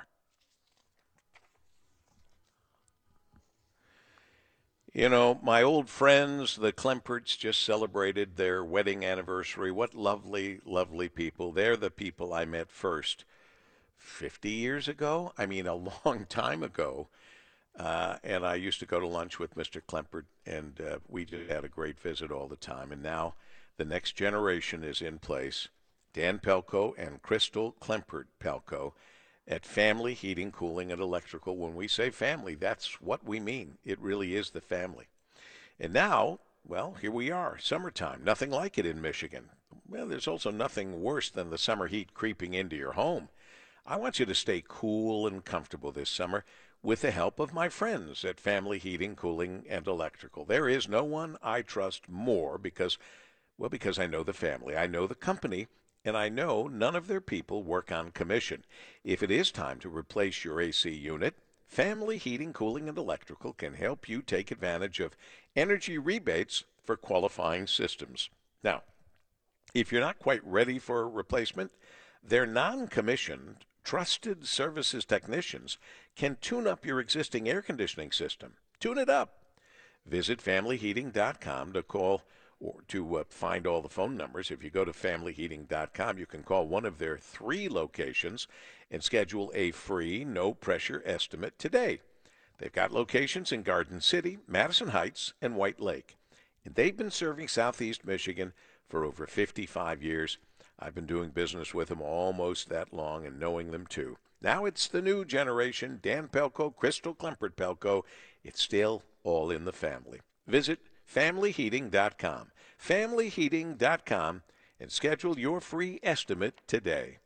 My old friends, the Klemperts, just celebrated their wedding anniversary. What lovely, lovely people. They're the people I met first 50 years ago. I mean, a long time ago. And I used to go to lunch with Mr. Klempert, and we just had a great visit all the time. And now the next generation is in place. Dan Pelko and Crystal Klempert Pelko at Family Heating, Cooling, and Electrical. When we say family, that's what we mean. It really is the family. And now, well, here we are, summertime. Nothing like it in Michigan. Well, there's also nothing worse than the summer heat creeping into your home. I want you to stay cool and comfortable this summer with the help of my friends at Family Heating, Cooling, and Electrical. There is no one I trust more because I know the family, I know the company, and I know none of their people work on commission. If it is time to replace your AC unit, Family Heating, Cooling, and Electrical can help you take advantage of energy rebates for qualifying systems. Now, if you're not quite ready for a replacement, their non-commissioned, trusted services technicians can tune up your existing air conditioning system. Tune it up. Visit FamilyHeating.com to call or to find all the phone numbers. If you go to familyheating.com, you can call one of their 3 locations and schedule a free, no-pressure estimate today. They've got locations in Garden City, Madison Heights, and White Lake. And they've been serving Southeast Michigan for over 55 years. I've been doing business with them almost that long and knowing them too. Now it's the new generation, Dan Pelko, Crystal Klempert Pelko. It's still all in the family. Visit familyheating.com. Familyheating.com and schedule your free estimate today.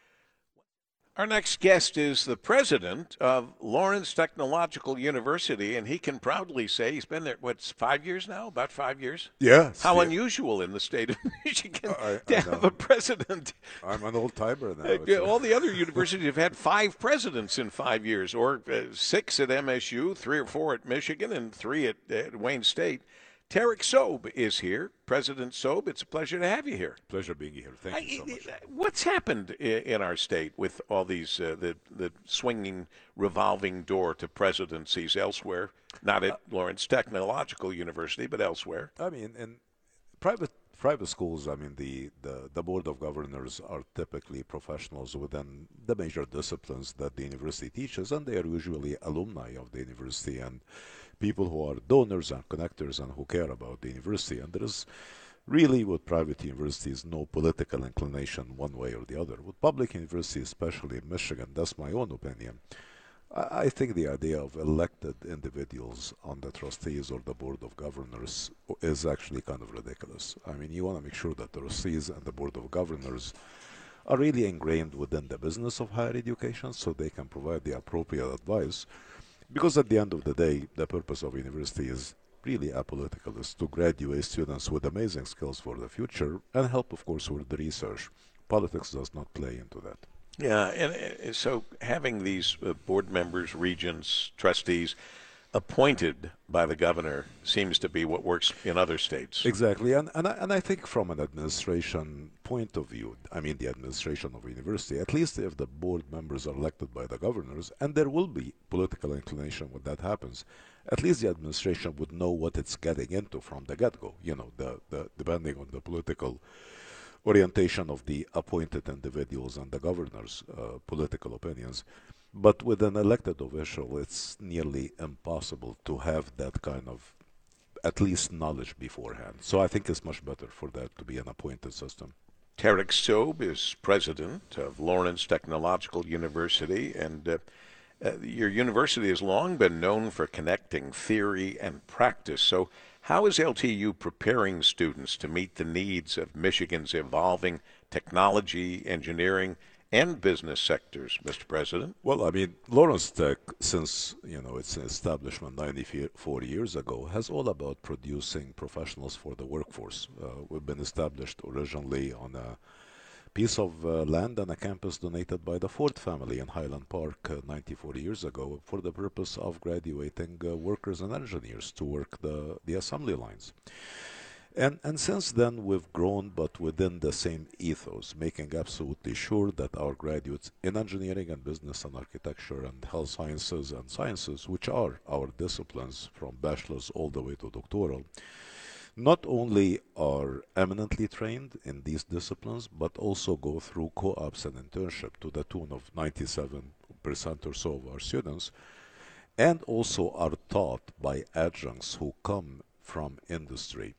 Our next guest is the president of Lawrence Technological University, and he can proudly say he's been there, 5 years now? About 5 years? Yes. How unusual in the state of Michigan to have a president. I'm an old-timer now. All the other universities have had 5 presidents in 5 years, or 6 at MSU, 3 or 4 at Michigan, and 3 at Wayne State. Tarek Sobe is here. President Sobe, it's a pleasure to have you here. Pleasure being here. Thank you so much. What's happened in our state with all these, the swinging, revolving door to presidencies elsewhere, not at Lawrence Technological University, but elsewhere? I mean, in private schools, I mean, the board of governors are typically professionals within the major disciplines that the university teaches, and they are usually alumni of the university and people who are donors and connectors and who care about the university. And there is really, with private universities, no political inclination one way or the other. With public universities, especially in Michigan, that's my own opinion. I think the idea of elected individuals on the trustees or the board of governors is actually kind of ridiculous. I mean, you want to make sure that the trustees and the board of governors are really ingrained within the business of higher education so they can provide the appropriate advice. Because at the end of the day, the purpose of university is really apolitical, is to graduate students with amazing skills for the future and help, of course, with the research. Politics does not play into that. Yeah, and so having these board members, regents, trustees appointed by the governor seems to be what works in other states. Exactly, and I think from an administration point of view, I mean the administration of a university, at least if the board members are elected by the governors, and there will be political inclination when that happens, at least the administration would know what it's getting into from the get-go, you know, the depending on the political orientation of the appointed individuals and the governor's political opinions. But with an elected official, it's nearly impossible to have that kind of, at least, knowledge beforehand. So I think it's much better for that to be an appointed system. Tarek Sobe is president of Lawrence Technological University, and your university has long been known for connecting theory and practice. So how is LTU preparing students to meet the needs of Michigan's evolving technology, engineering, and business sectors, Mr. President? Well, I mean, Lawrence Tech, since, you know, its establishment 94 years ago, has all about producing professionals for the workforce. We've been established originally on a piece of land and a campus donated by the Ford family in Highland Park 94 years ago for the purpose of graduating workers and engineers to work the assembly lines. And since then, we've grown, but within the same ethos, making absolutely sure that our graduates in engineering and business and architecture and health sciences and sciences, which are our disciplines from bachelor's all the way to doctoral, not only are eminently trained in these disciplines, but also go through co-ops and internship to the tune of 97% or so of our students, and also are taught by adjuncts who come from industry.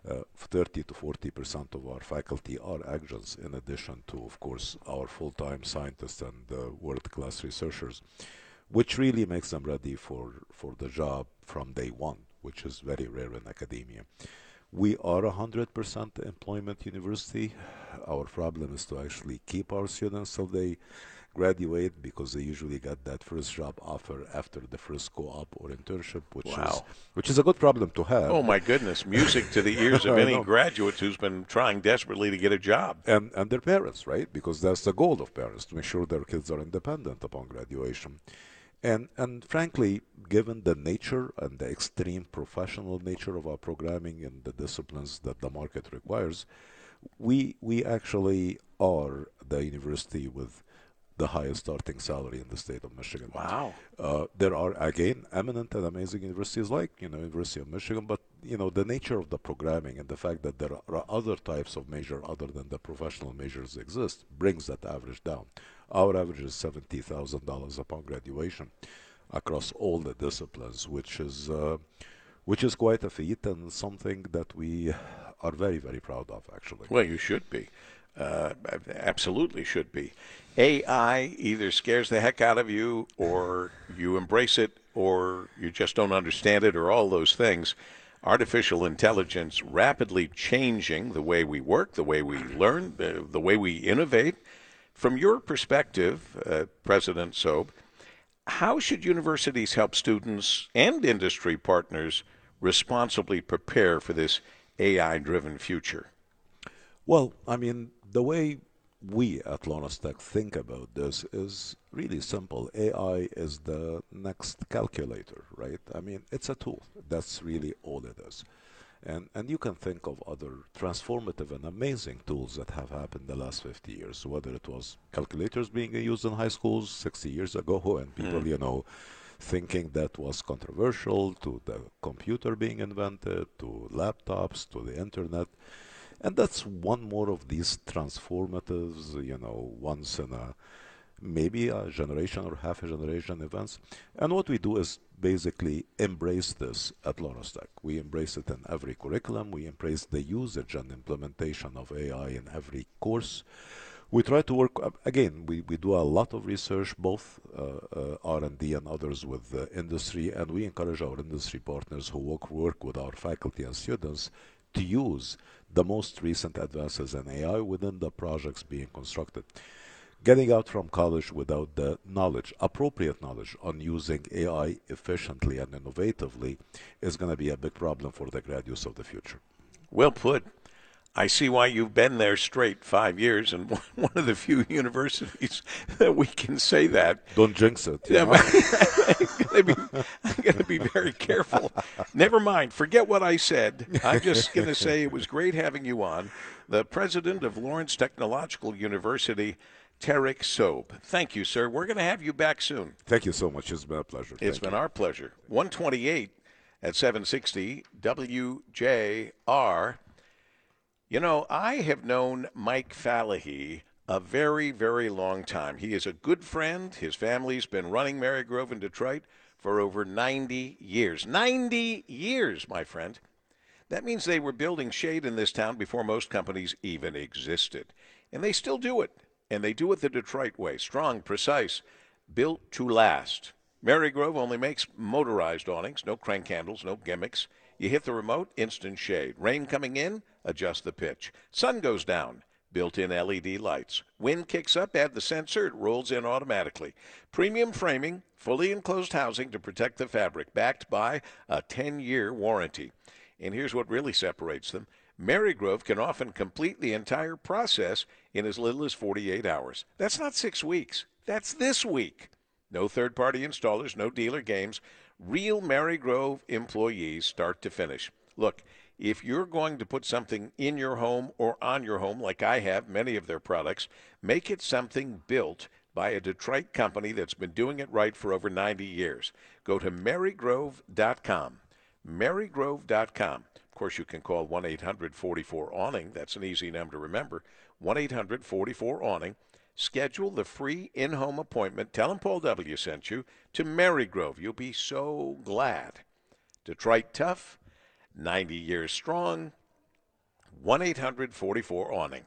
30 to 40% of our faculty are adjuncts, in addition to, of course, our full-time scientists and world-class researchers, which really makes them ready for the job from day one, which is very rare in academia. We are a 100% employment university. Our problem is to actually keep our students till they graduate, because they usually get that first job offer after the first co-op or internship, which is a good problem to have. Oh my goodness, music to the ears of any graduate who's been trying desperately to get a job. And their parents, right? Because that's the goal of parents, to make sure their kids are independent upon graduation. And frankly, given the nature and the extreme professional nature of our programming and the disciplines that the market requires, we actually are the university with the highest starting salary in the state of Michigan. Wow. There are, again, eminent and amazing universities like, University of Michigan, but the nature of the programming and the fact that there are other types of measure other than the professional measures exist brings that average down. Our average is $70,000 upon graduation across all the disciplines, which is quite a feat and something that we are very, very proud of, actually. Well, you should be. Absolutely should be. AI either scares the heck out of you, or you embrace it, or you just don't understand it, or all those things. Artificial intelligence rapidly changing the way we work, the way we learn, the way we innovate. From your perspective, President Sobe, how should universities help students and industry partners responsibly prepare for this AI-driven future? Well, I mean, the way we at Lawrence Tech think about this is really simple. AI is the next calculator, right? I mean, it's a tool. That's really all it is. And you can think of other transformative and amazing tools that have happened the last 50 years, whether it was calculators being used in high schools 60 years ago and people, thinking that was controversial, to the computer being invented, to laptops, to the internet. And that's one more of these transformatives, once in maybe a generation or half a generation events. And what we do is basically embrace this at Lawrence Tech. We embrace it in every curriculum. We embrace the usage and implementation of AI in every course. We try to work, again, we do a lot of research, both R&D and others with the industry, and we encourage our industry partners who work with our faculty and students to use the most recent advances in AI within the projects being constructed. Getting out from college without the knowledge, appropriate knowledge on using AI efficiently and innovatively is going to be a big problem for the graduates of the future. Well put. I see why you've been there straight 5 years, and one of the few universities that we can say that. Don't jinx it. Yeah, I'm going to be very careful. Never mind. Forget what I said. I'm just going to say it was great having you on. The president of Lawrence Technological University, Tarek Sobe. Thank you, sir. We're going to have you back soon. Thank you so much. It's been a pleasure. It's been our pleasure. 128 at 760 WJR. I have known Mike Fallahy a very, very long time. He is a good friend. His family's been running Marygrove in Detroit for over 90 years. 90 years, my friend. That means they were building shade in this town before most companies even existed. And they still do it. And they do it the Detroit way. Strong, precise, built to last. Marygrove only makes motorized awnings, no crank handles, no gimmicks. You hit the remote, instant shade. Rain coming in, adjust the pitch. Sun goes down, built-in LED lights. Wind kicks up, add the sensor, it rolls in automatically. Premium framing, fully enclosed housing to protect the fabric, backed by a 10-year warranty. And here's what really separates them. Marygrove can often complete the entire process in as little as 48 hours. That's not 6 weeks. That's this week. No third-party installers, no dealer games. Real Marygrove employees start to finish. Look, if you're going to put something in your home or on your home, like I have many of their products, make it something built by a Detroit company that's been doing it right for over 90 years. Go to marygrove.com. marygrove.com. Of course, you can call 1-800-44-AWNING. That's an easy number to remember. 1-800-44-AWNING. Schedule the free in-home appointment. Tell them Paul W. sent you to Marygrove. You'll be so glad. Detroit tough, 90 years strong. 1-800-44-AWNING.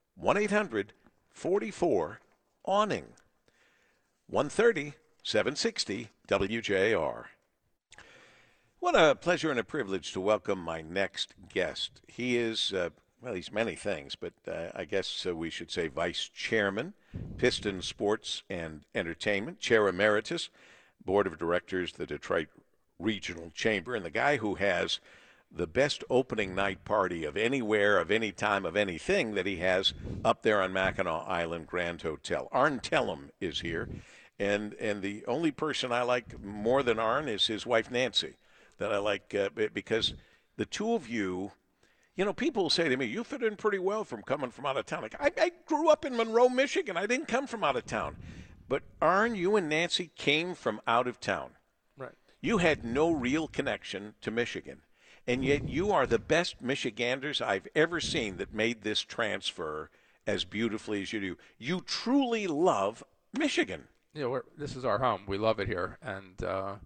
1-800-44-AWNING. 130, 760 WJR. What a pleasure and a privilege to welcome my next guest. He is, he's many things, but I guess we should say Vice Chairman, Piston Sports and Entertainment, Chair Emeritus, Board of Directors, the Detroit Regional Chamber, and the guy who has the best opening night party of anywhere, of any time, of anything that he has up there on Mackinac Island Grand Hotel. Arn Tellem is here, and the only person I like more than Arn is his wife, Nancy, that I like because the two of you, people say to me, you fit in pretty well from coming from out of town. Like, I grew up in Monroe, Michigan. I didn't come from out of town. But Arn, you and Nancy came from out of town. Right. You had no real connection to Michigan. and yet you are the best Michiganders I've ever seen that made this transfer as beautifully as you do. You truly love Michigan. This is our home. We love it here, and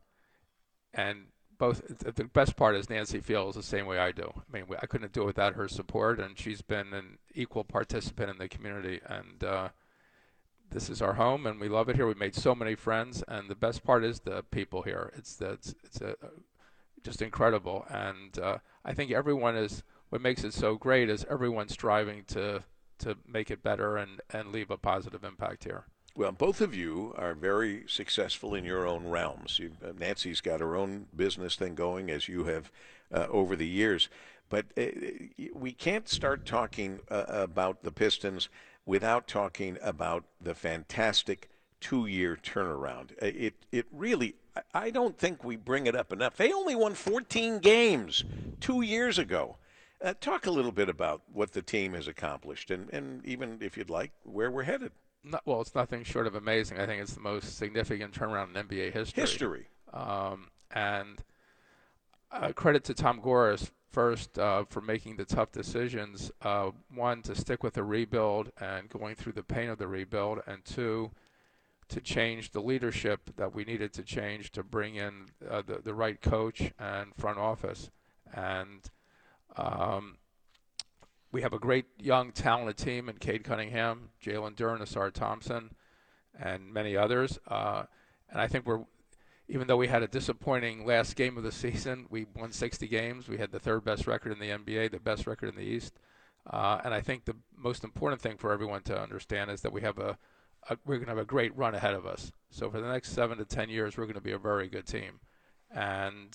both the best part is Nancy feels the same way I do. I mean, I couldn't do it without her support, and she's been an equal participant in the community. And this is our home, and we love it here. We made so many friends, and the best part is the people here. It's just incredible, and I think everyone is. What makes it so great is everyone's striving to make it better and leave a positive impact here. Well, both of you are very successful in your own realms. Nancy's got her own business thing going, as you have over the years. But we can't start talking about the Pistons without talking about the fantastic 2-year turnaround. It really, I don't think we bring it up enough. They only won 14 games 2 years ago. Talk a little bit about what the team has accomplished and even, if you'd like, where we're headed. Well, it's nothing short of amazing. I think it's the most significant turnaround in NBA history. And credit to Tom Gores first for making the tough decisions. One, to stick with the rebuild and going through the pain of the rebuild, and two, to change the leadership that we needed to change to bring in the right coach and front office. And we have a great young, talented team in Cade Cunningham, Jalen Duren, Asar Thompson, and many others. And I think even though we had a disappointing last game of the season, we won 60 games. We had the third best record in the NBA, the best record in the East. And I think the most important thing for everyone to understand is that we're going to have a great run ahead of us. So for the next 7 to 10 years, we're going to be a very good team. And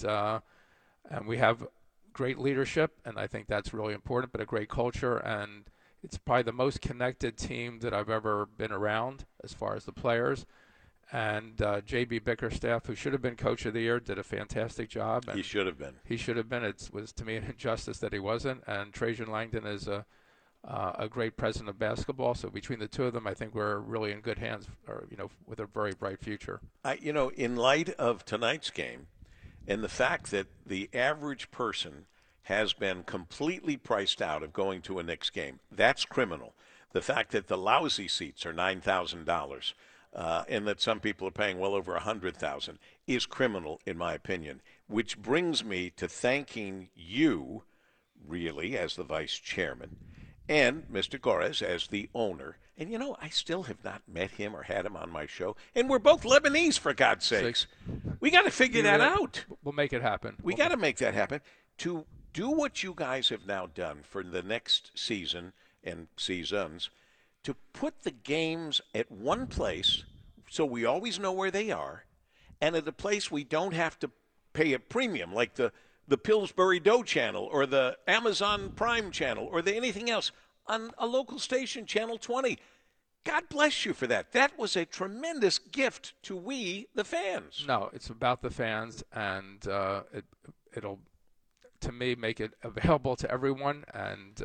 we have great leadership, and I think that's really important, but a great culture, and it's probably the most connected team that I've ever been around as far as the players. And J.B. Bickerstaff, who should have been Coach of the Year, did a fantastic job. And he should have been. He should have been. It was, to me, an injustice that he wasn't. And Trajan Langdon is a great president of basketball. So between the two of them, I think we're really in good hands, with a very bright future. In light of tonight's game, and the fact that the average person has been completely priced out of going to a Knicks game, that's criminal. The fact that the lousy seats are $9,000 and that some people are paying well over $100,000 is criminal, in my opinion, which brings me to thanking you, really, as the vice chairman, and Mr. Gores as the owner. And, I still have not met him or had him on my show. And we're both Lebanese, for God's sakes. We got to figure that out. We'll make it happen. We got to make that happen. To do what you guys have now done for the next season and seasons, to put the games at one place so we always know where they are, and at a place we don't have to pay a premium like the Pillsbury Dough channel or the Amazon Prime channel or anything else on a local station, Channel 20. God bless you for that. That was a tremendous gift to we, the fans. No, it's about the fans, and it'll, to me, make it available to everyone, and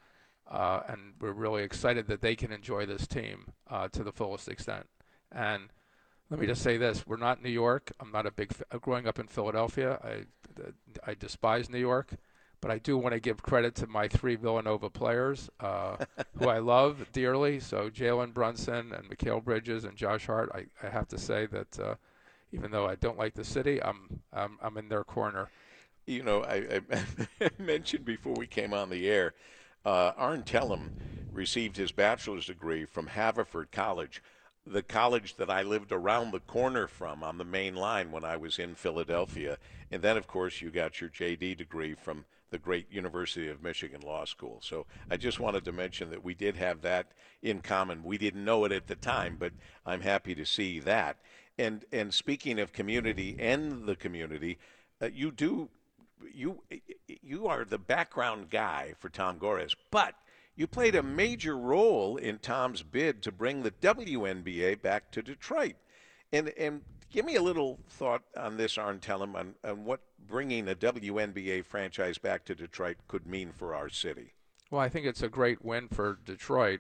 we're really excited that they can enjoy this team to the fullest extent. And let me just say this: we're not New York. I'm not growing up in Philadelphia. I despise New York. But I do want to give credit to my 3 Villanova players, who I love dearly. So Jalen Brunson and Mikal Bridges and Josh Hart. I have to say that even though I don't like the city, I'm in their corner. I mentioned before we came on the air, Arn Tellem received his bachelor's degree from Haverford College, the college that I lived around the corner from on the main line when I was in Philadelphia. And then, of course, you got your J.D. degree from the great University of Michigan Law School. So I just wanted to mention that we did have that in common. We didn't know it at the time, but I'm happy to see that. And speaking of community and the community, you are the background guy for Tom Gores, but you played a major role in Tom's bid to bring the WNBA back to Detroit. And give me a little thought on this, Arn Tellem, on what bringing a WNBA franchise back to Detroit could mean for our city. Well, I think it's a great win for Detroit.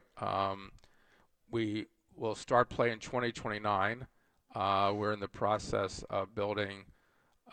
We will start play in 2029. We're in the process of building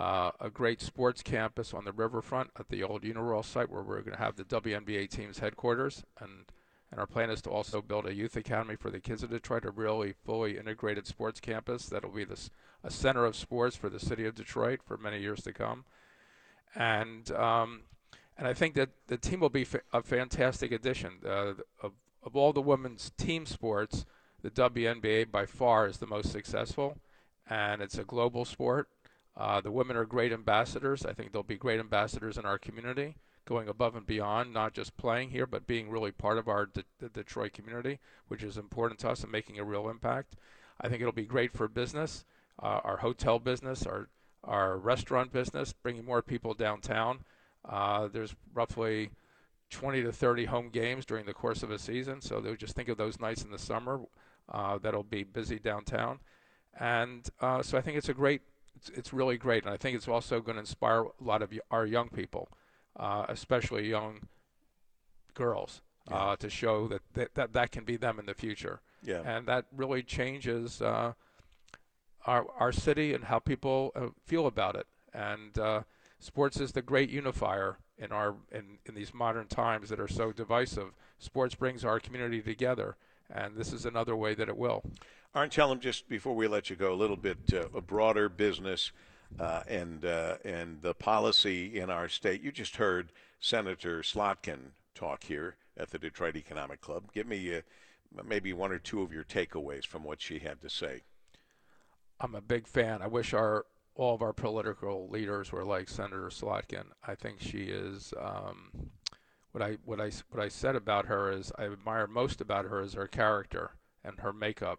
a great sports campus on the riverfront at the old Uniworld site where we're going to have the WNBA team's headquarters. And our plan is to also build a youth academy for the kids of Detroit, a really fully integrated sports campus that'll be a center of sports for the city of Detroit for many years to come. And I think that the team will be a fantastic addition. Of all the women's team sports, the WNBA by far is the most successful, and it's a global sport. The women are great ambassadors. I think they'll be great ambassadors in our community, going above and beyond, not just playing here, but being really part of the Detroit community, which is important to us and making a real impact. I think it'll be great for business, our hotel business, our restaurant business, bringing more people downtown. There's roughly 20 to 30 home games during the course of a season, so they'll just think of those nights in the summer that'll be busy downtown. And so I think it's really great, and I think it's also going to inspire a lot of our young people, especially young girls, to show that can be them in the future. Yeah. And that really changes our city and how people feel about it. And sports is the great unifier in these modern times that are so divisive. Sports brings our community together, and this is another way that it will. Arn, tell them, just before we let you go, a little bit a broader business and the policy in our state. You just heard Senator Slotkin talk here at the Detroit Economic Club. Give me maybe one or two of your takeaways from what she had to say. I'm a big fan. I wish all of our political leaders were like Senator Slotkin. I think she is. What I said about her is I admire most about her is her character and her makeup.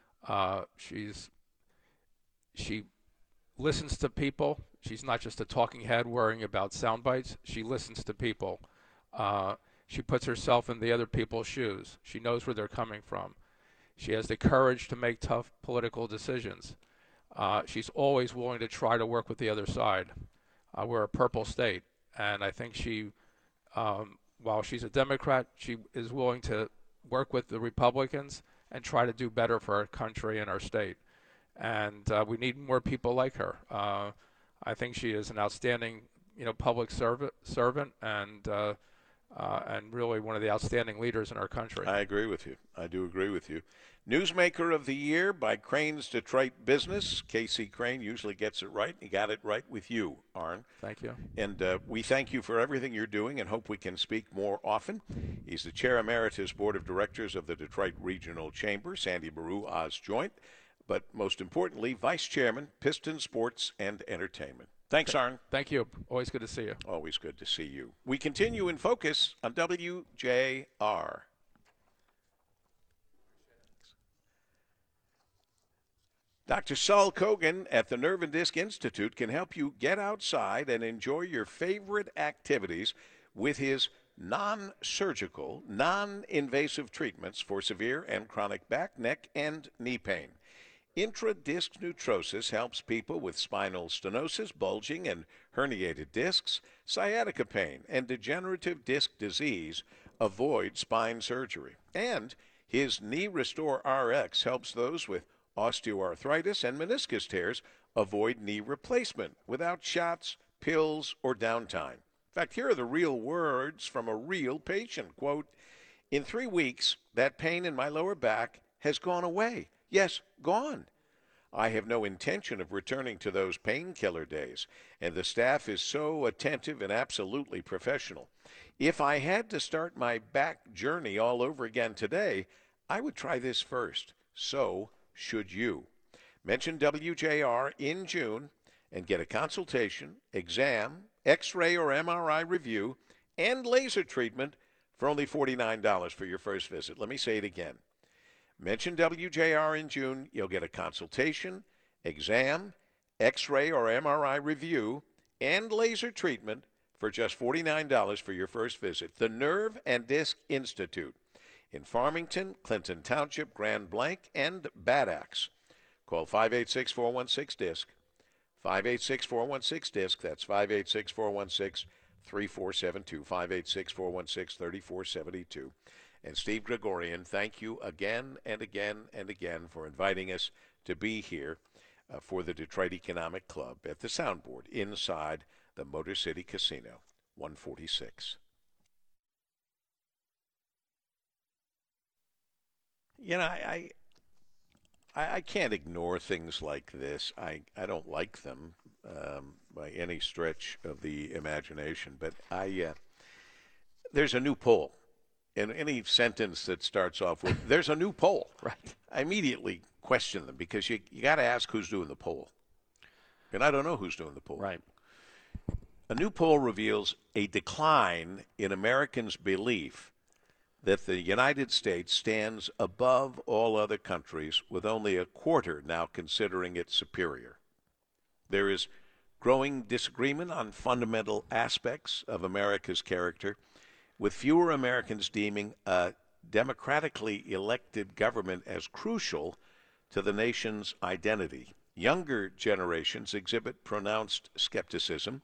She listens to people. She's not just a talking head worrying about sound bites. She listens to people. She puts herself in the other people's shoes. She knows where they're coming from. She has the courage to make tough political decisions. She's always willing to try to work with the other side. We're a purple state, and I think she, while she's a Democrat, she is willing to work with the Republicans and try to do better for our country and our state. And we need more people like her. I think she is an outstanding, public servant and really one of the outstanding leaders in our country. I agree with you. I do agree with you. Newsmaker of the Year by Crane's Detroit Business. Casey Crane usually gets it right. He got it right with you, Arn. Thank you. And we thank you for everything you're doing and hope we can speak more often. He's the Chair Emeritus Board of Directors of the Detroit Regional Chamber, Sandy Baru Oz Joint, but most importantly, Vice Chairman, Piston Sports and Entertainment. Thanks, Arn. Thank you. Always good to see you. Always good to see you. We continue in focus on WJR. Dr. Saul Kogan at the Nerve and Disc Institute can help you get outside and enjoy your favorite activities with his non-surgical, non-invasive treatments for severe and chronic back, neck, and knee pain. Intradisc Neutrosis helps people with spinal stenosis, bulging and herniated discs, sciatica pain, and degenerative disc disease avoid spine surgery. And his Knee Restore RX helps those with osteoarthritis and meniscus tears avoid knee replacement without shots, pills, or downtime. In fact, here are the real words from a real patient. Quote, "In 3 weeks, that pain in my lower back has gone away. Yes, gone. I have no intention of returning to those painkiller days, and the staff is so attentive and absolutely professional. If I had to start my back journey all over again today, I would try this first. So should you. Mention WJR in June and get a consultation, exam, X-ray or MRI review, and laser treatment for only $49 for your first visit." Let me say it again. Mention WJR in June. You'll get a consultation, exam, X-ray or MRI review, and laser treatment for just $49 for your first visit. The Nerve and Disc Institute in Farmington, Clinton Township, Grand Blanc, and Bad Axe. Call 586-416-DISC. 586-416-DISC. That's 586-416-3472. 586-416-3472. And Steve Gregorian, thank you again and again and again for inviting us to be here. for the Detroit Economic Club at the Soundboard inside the Motor City Casino, 146. You know, I can't ignore things like this. I don't like them by any stretch of the imagination, but there's a new poll. And any sentence that starts off with, there's a new poll, Right. I immediately question them because you got to ask who's doing the poll. And I don't know who's doing the poll. Right. A new poll reveals a decline in Americans' belief that the United States stands above all other countries, with only a quarter now considering it superior. There is growing disagreement on fundamental aspects of America's character, with fewer Americans deeming a democratically elected government as crucial to the nation's identity. Younger generations exhibit pronounced skepticism,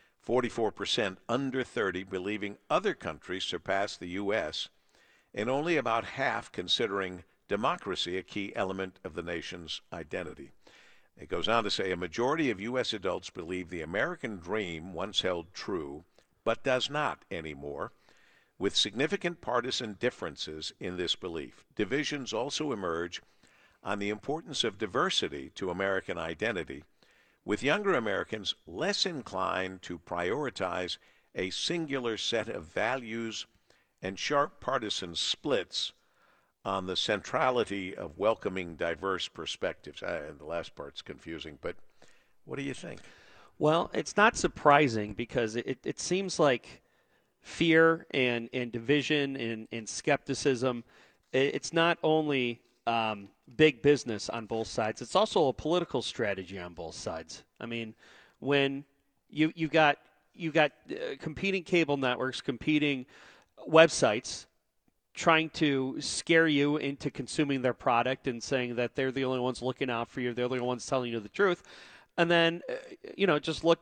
44% under 30 believing other countries surpass the U.S., and only about half considering democracy a key element of the nation's identity. It goes on to say a majority of U.S. adults believe the American dream once held true, but does not anymore, with significant partisan differences in this belief. Divisions also emerge on the importance of diversity to American identity, with younger Americans less inclined to prioritize a singular set of values and sharp partisan splits on the centrality of welcoming diverse perspectives. And the last part's confusing, but what do you think? Well, it's not surprising because it seems like fear and division and skepticism, it's not only big business on both sides, it's also a political strategy on both sides. I mean, when you got competing cable networks, competing websites trying to scare you into consuming their product and saying that they're the only ones looking out for you, they're the only ones telling you the truth, and then just look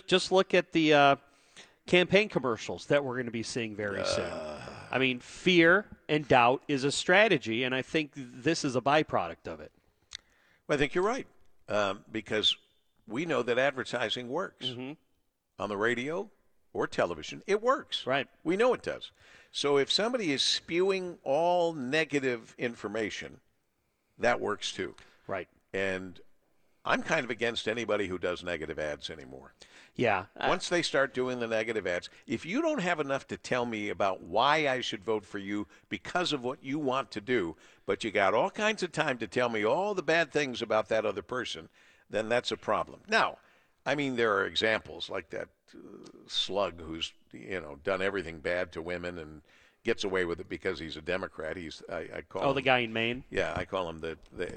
at the campaign commercials that we're going to be seeing very soon. I mean, fear and doubt is a strategy, and I think this is a byproduct of it. Well, I think you're right, because we know that advertising works. Mm-hmm. On the radio or television, it works. Right. We know it does. So if somebody is spewing all negative information, that works too. Right. And I'm kind of against anybody who does negative ads anymore. Yeah. Once they start doing the negative ads, if you don't have enough to tell me about why I should vote for you because of what you want to do, but you got all kinds of time to tell me all the bad things about that other person, then that's a problem. Now, I mean, there are examples like that slug who's, done everything bad to women and gets away with it because he's a Democrat. I call him, the guy in Maine? Yeah, I call him the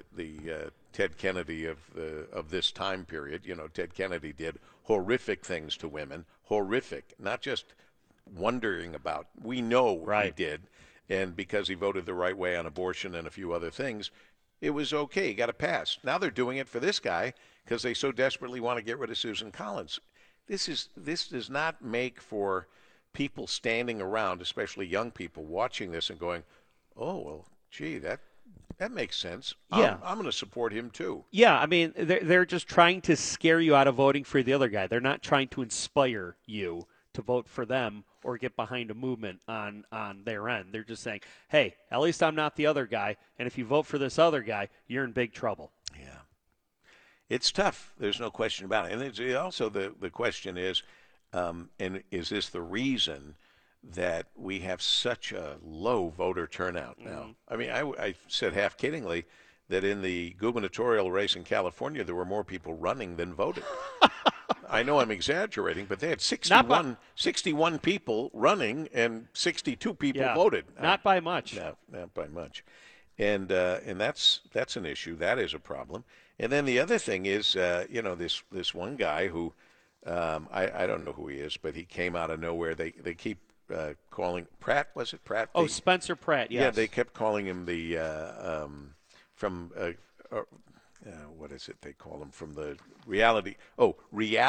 Ted Kennedy of this time period. Ted Kennedy did horrific things to women, horrific, not just wondering about. We know he did, and because he voted the right way on abortion and a few other things, it was okay. He got a pass. Now they're doing it for this guy because they so desperately want to get rid of Susan Collins. This does not make for people standing around, especially young people, watching this and going, "Oh, well, gee, that makes sense. Yeah. I'm going to support him too." Yeah, I mean, they're just trying to scare you out of voting for the other guy. They're not trying to inspire you to vote for them or get behind a movement on their end. They're just saying, hey, at least I'm not the other guy, and if you vote for this other guy, you're in big trouble. Yeah. It's tough. There's no question about it. And it's also the question is, and is this the reason that we have such a low voter turnout now? I mean, I said half kiddingly that in the gubernatorial race in California, there were more people running than voted. I know I'm exaggerating, but they had 61 people running and 62 people voted. Not by much. No, not by much. And that's an issue. That is a problem. And then the other thing is, this one guy who, I don't know who he is, but he came out of nowhere. They keep calling Pratt. Was it Pratt? Oh, Spencer Pratt. Yes. Yeah, they kept calling him the what is it they call him from the reality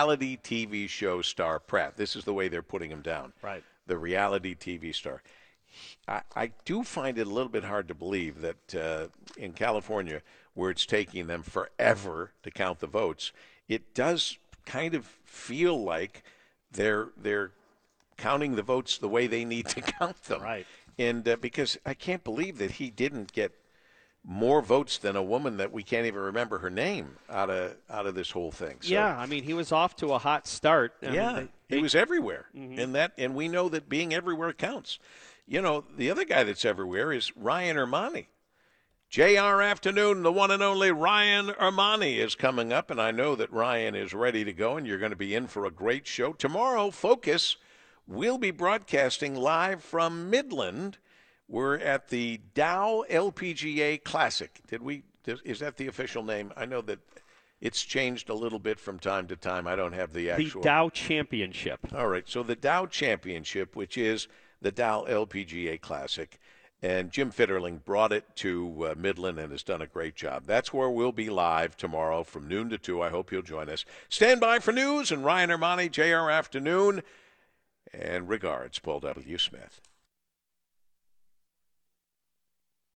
TV show star Pratt. This is the way they're putting him down. Right. The reality TV star. I do find it a little bit hard to believe that in California, where it's taking them forever to count the votes, it does kind of feel like they're counting the votes the way they need to count them. Right. And because I can't believe that he didn't get more votes than a woman that we can't even remember her name out of this whole thing. So, yeah, I mean, he was off to a hot start. He was everywhere. And we know that being everywhere counts. You know, the other guy that's everywhere is Ryan Ermani. JR Afternoon, the one and only Ryan Ermani is coming up, and I know that Ryan is ready to go, and you're going to be in for a great show. Tomorrow, Focus will be broadcasting live from Midland. We're at the Dow LPGA Classic. Is that the official name? I know that it's changed a little bit from time to time. I don't have the actual. The Dow Championship. All right, so the Dow Championship, which is the Dow LPGA Classic, and Jim Fitterling brought it to Midland and has done a great job. That's where we'll be live tomorrow from noon to 2. I hope you'll join us. Stand by for news, and Ryan Ermani, JR Afternoon, and regards, Paul W. Smith.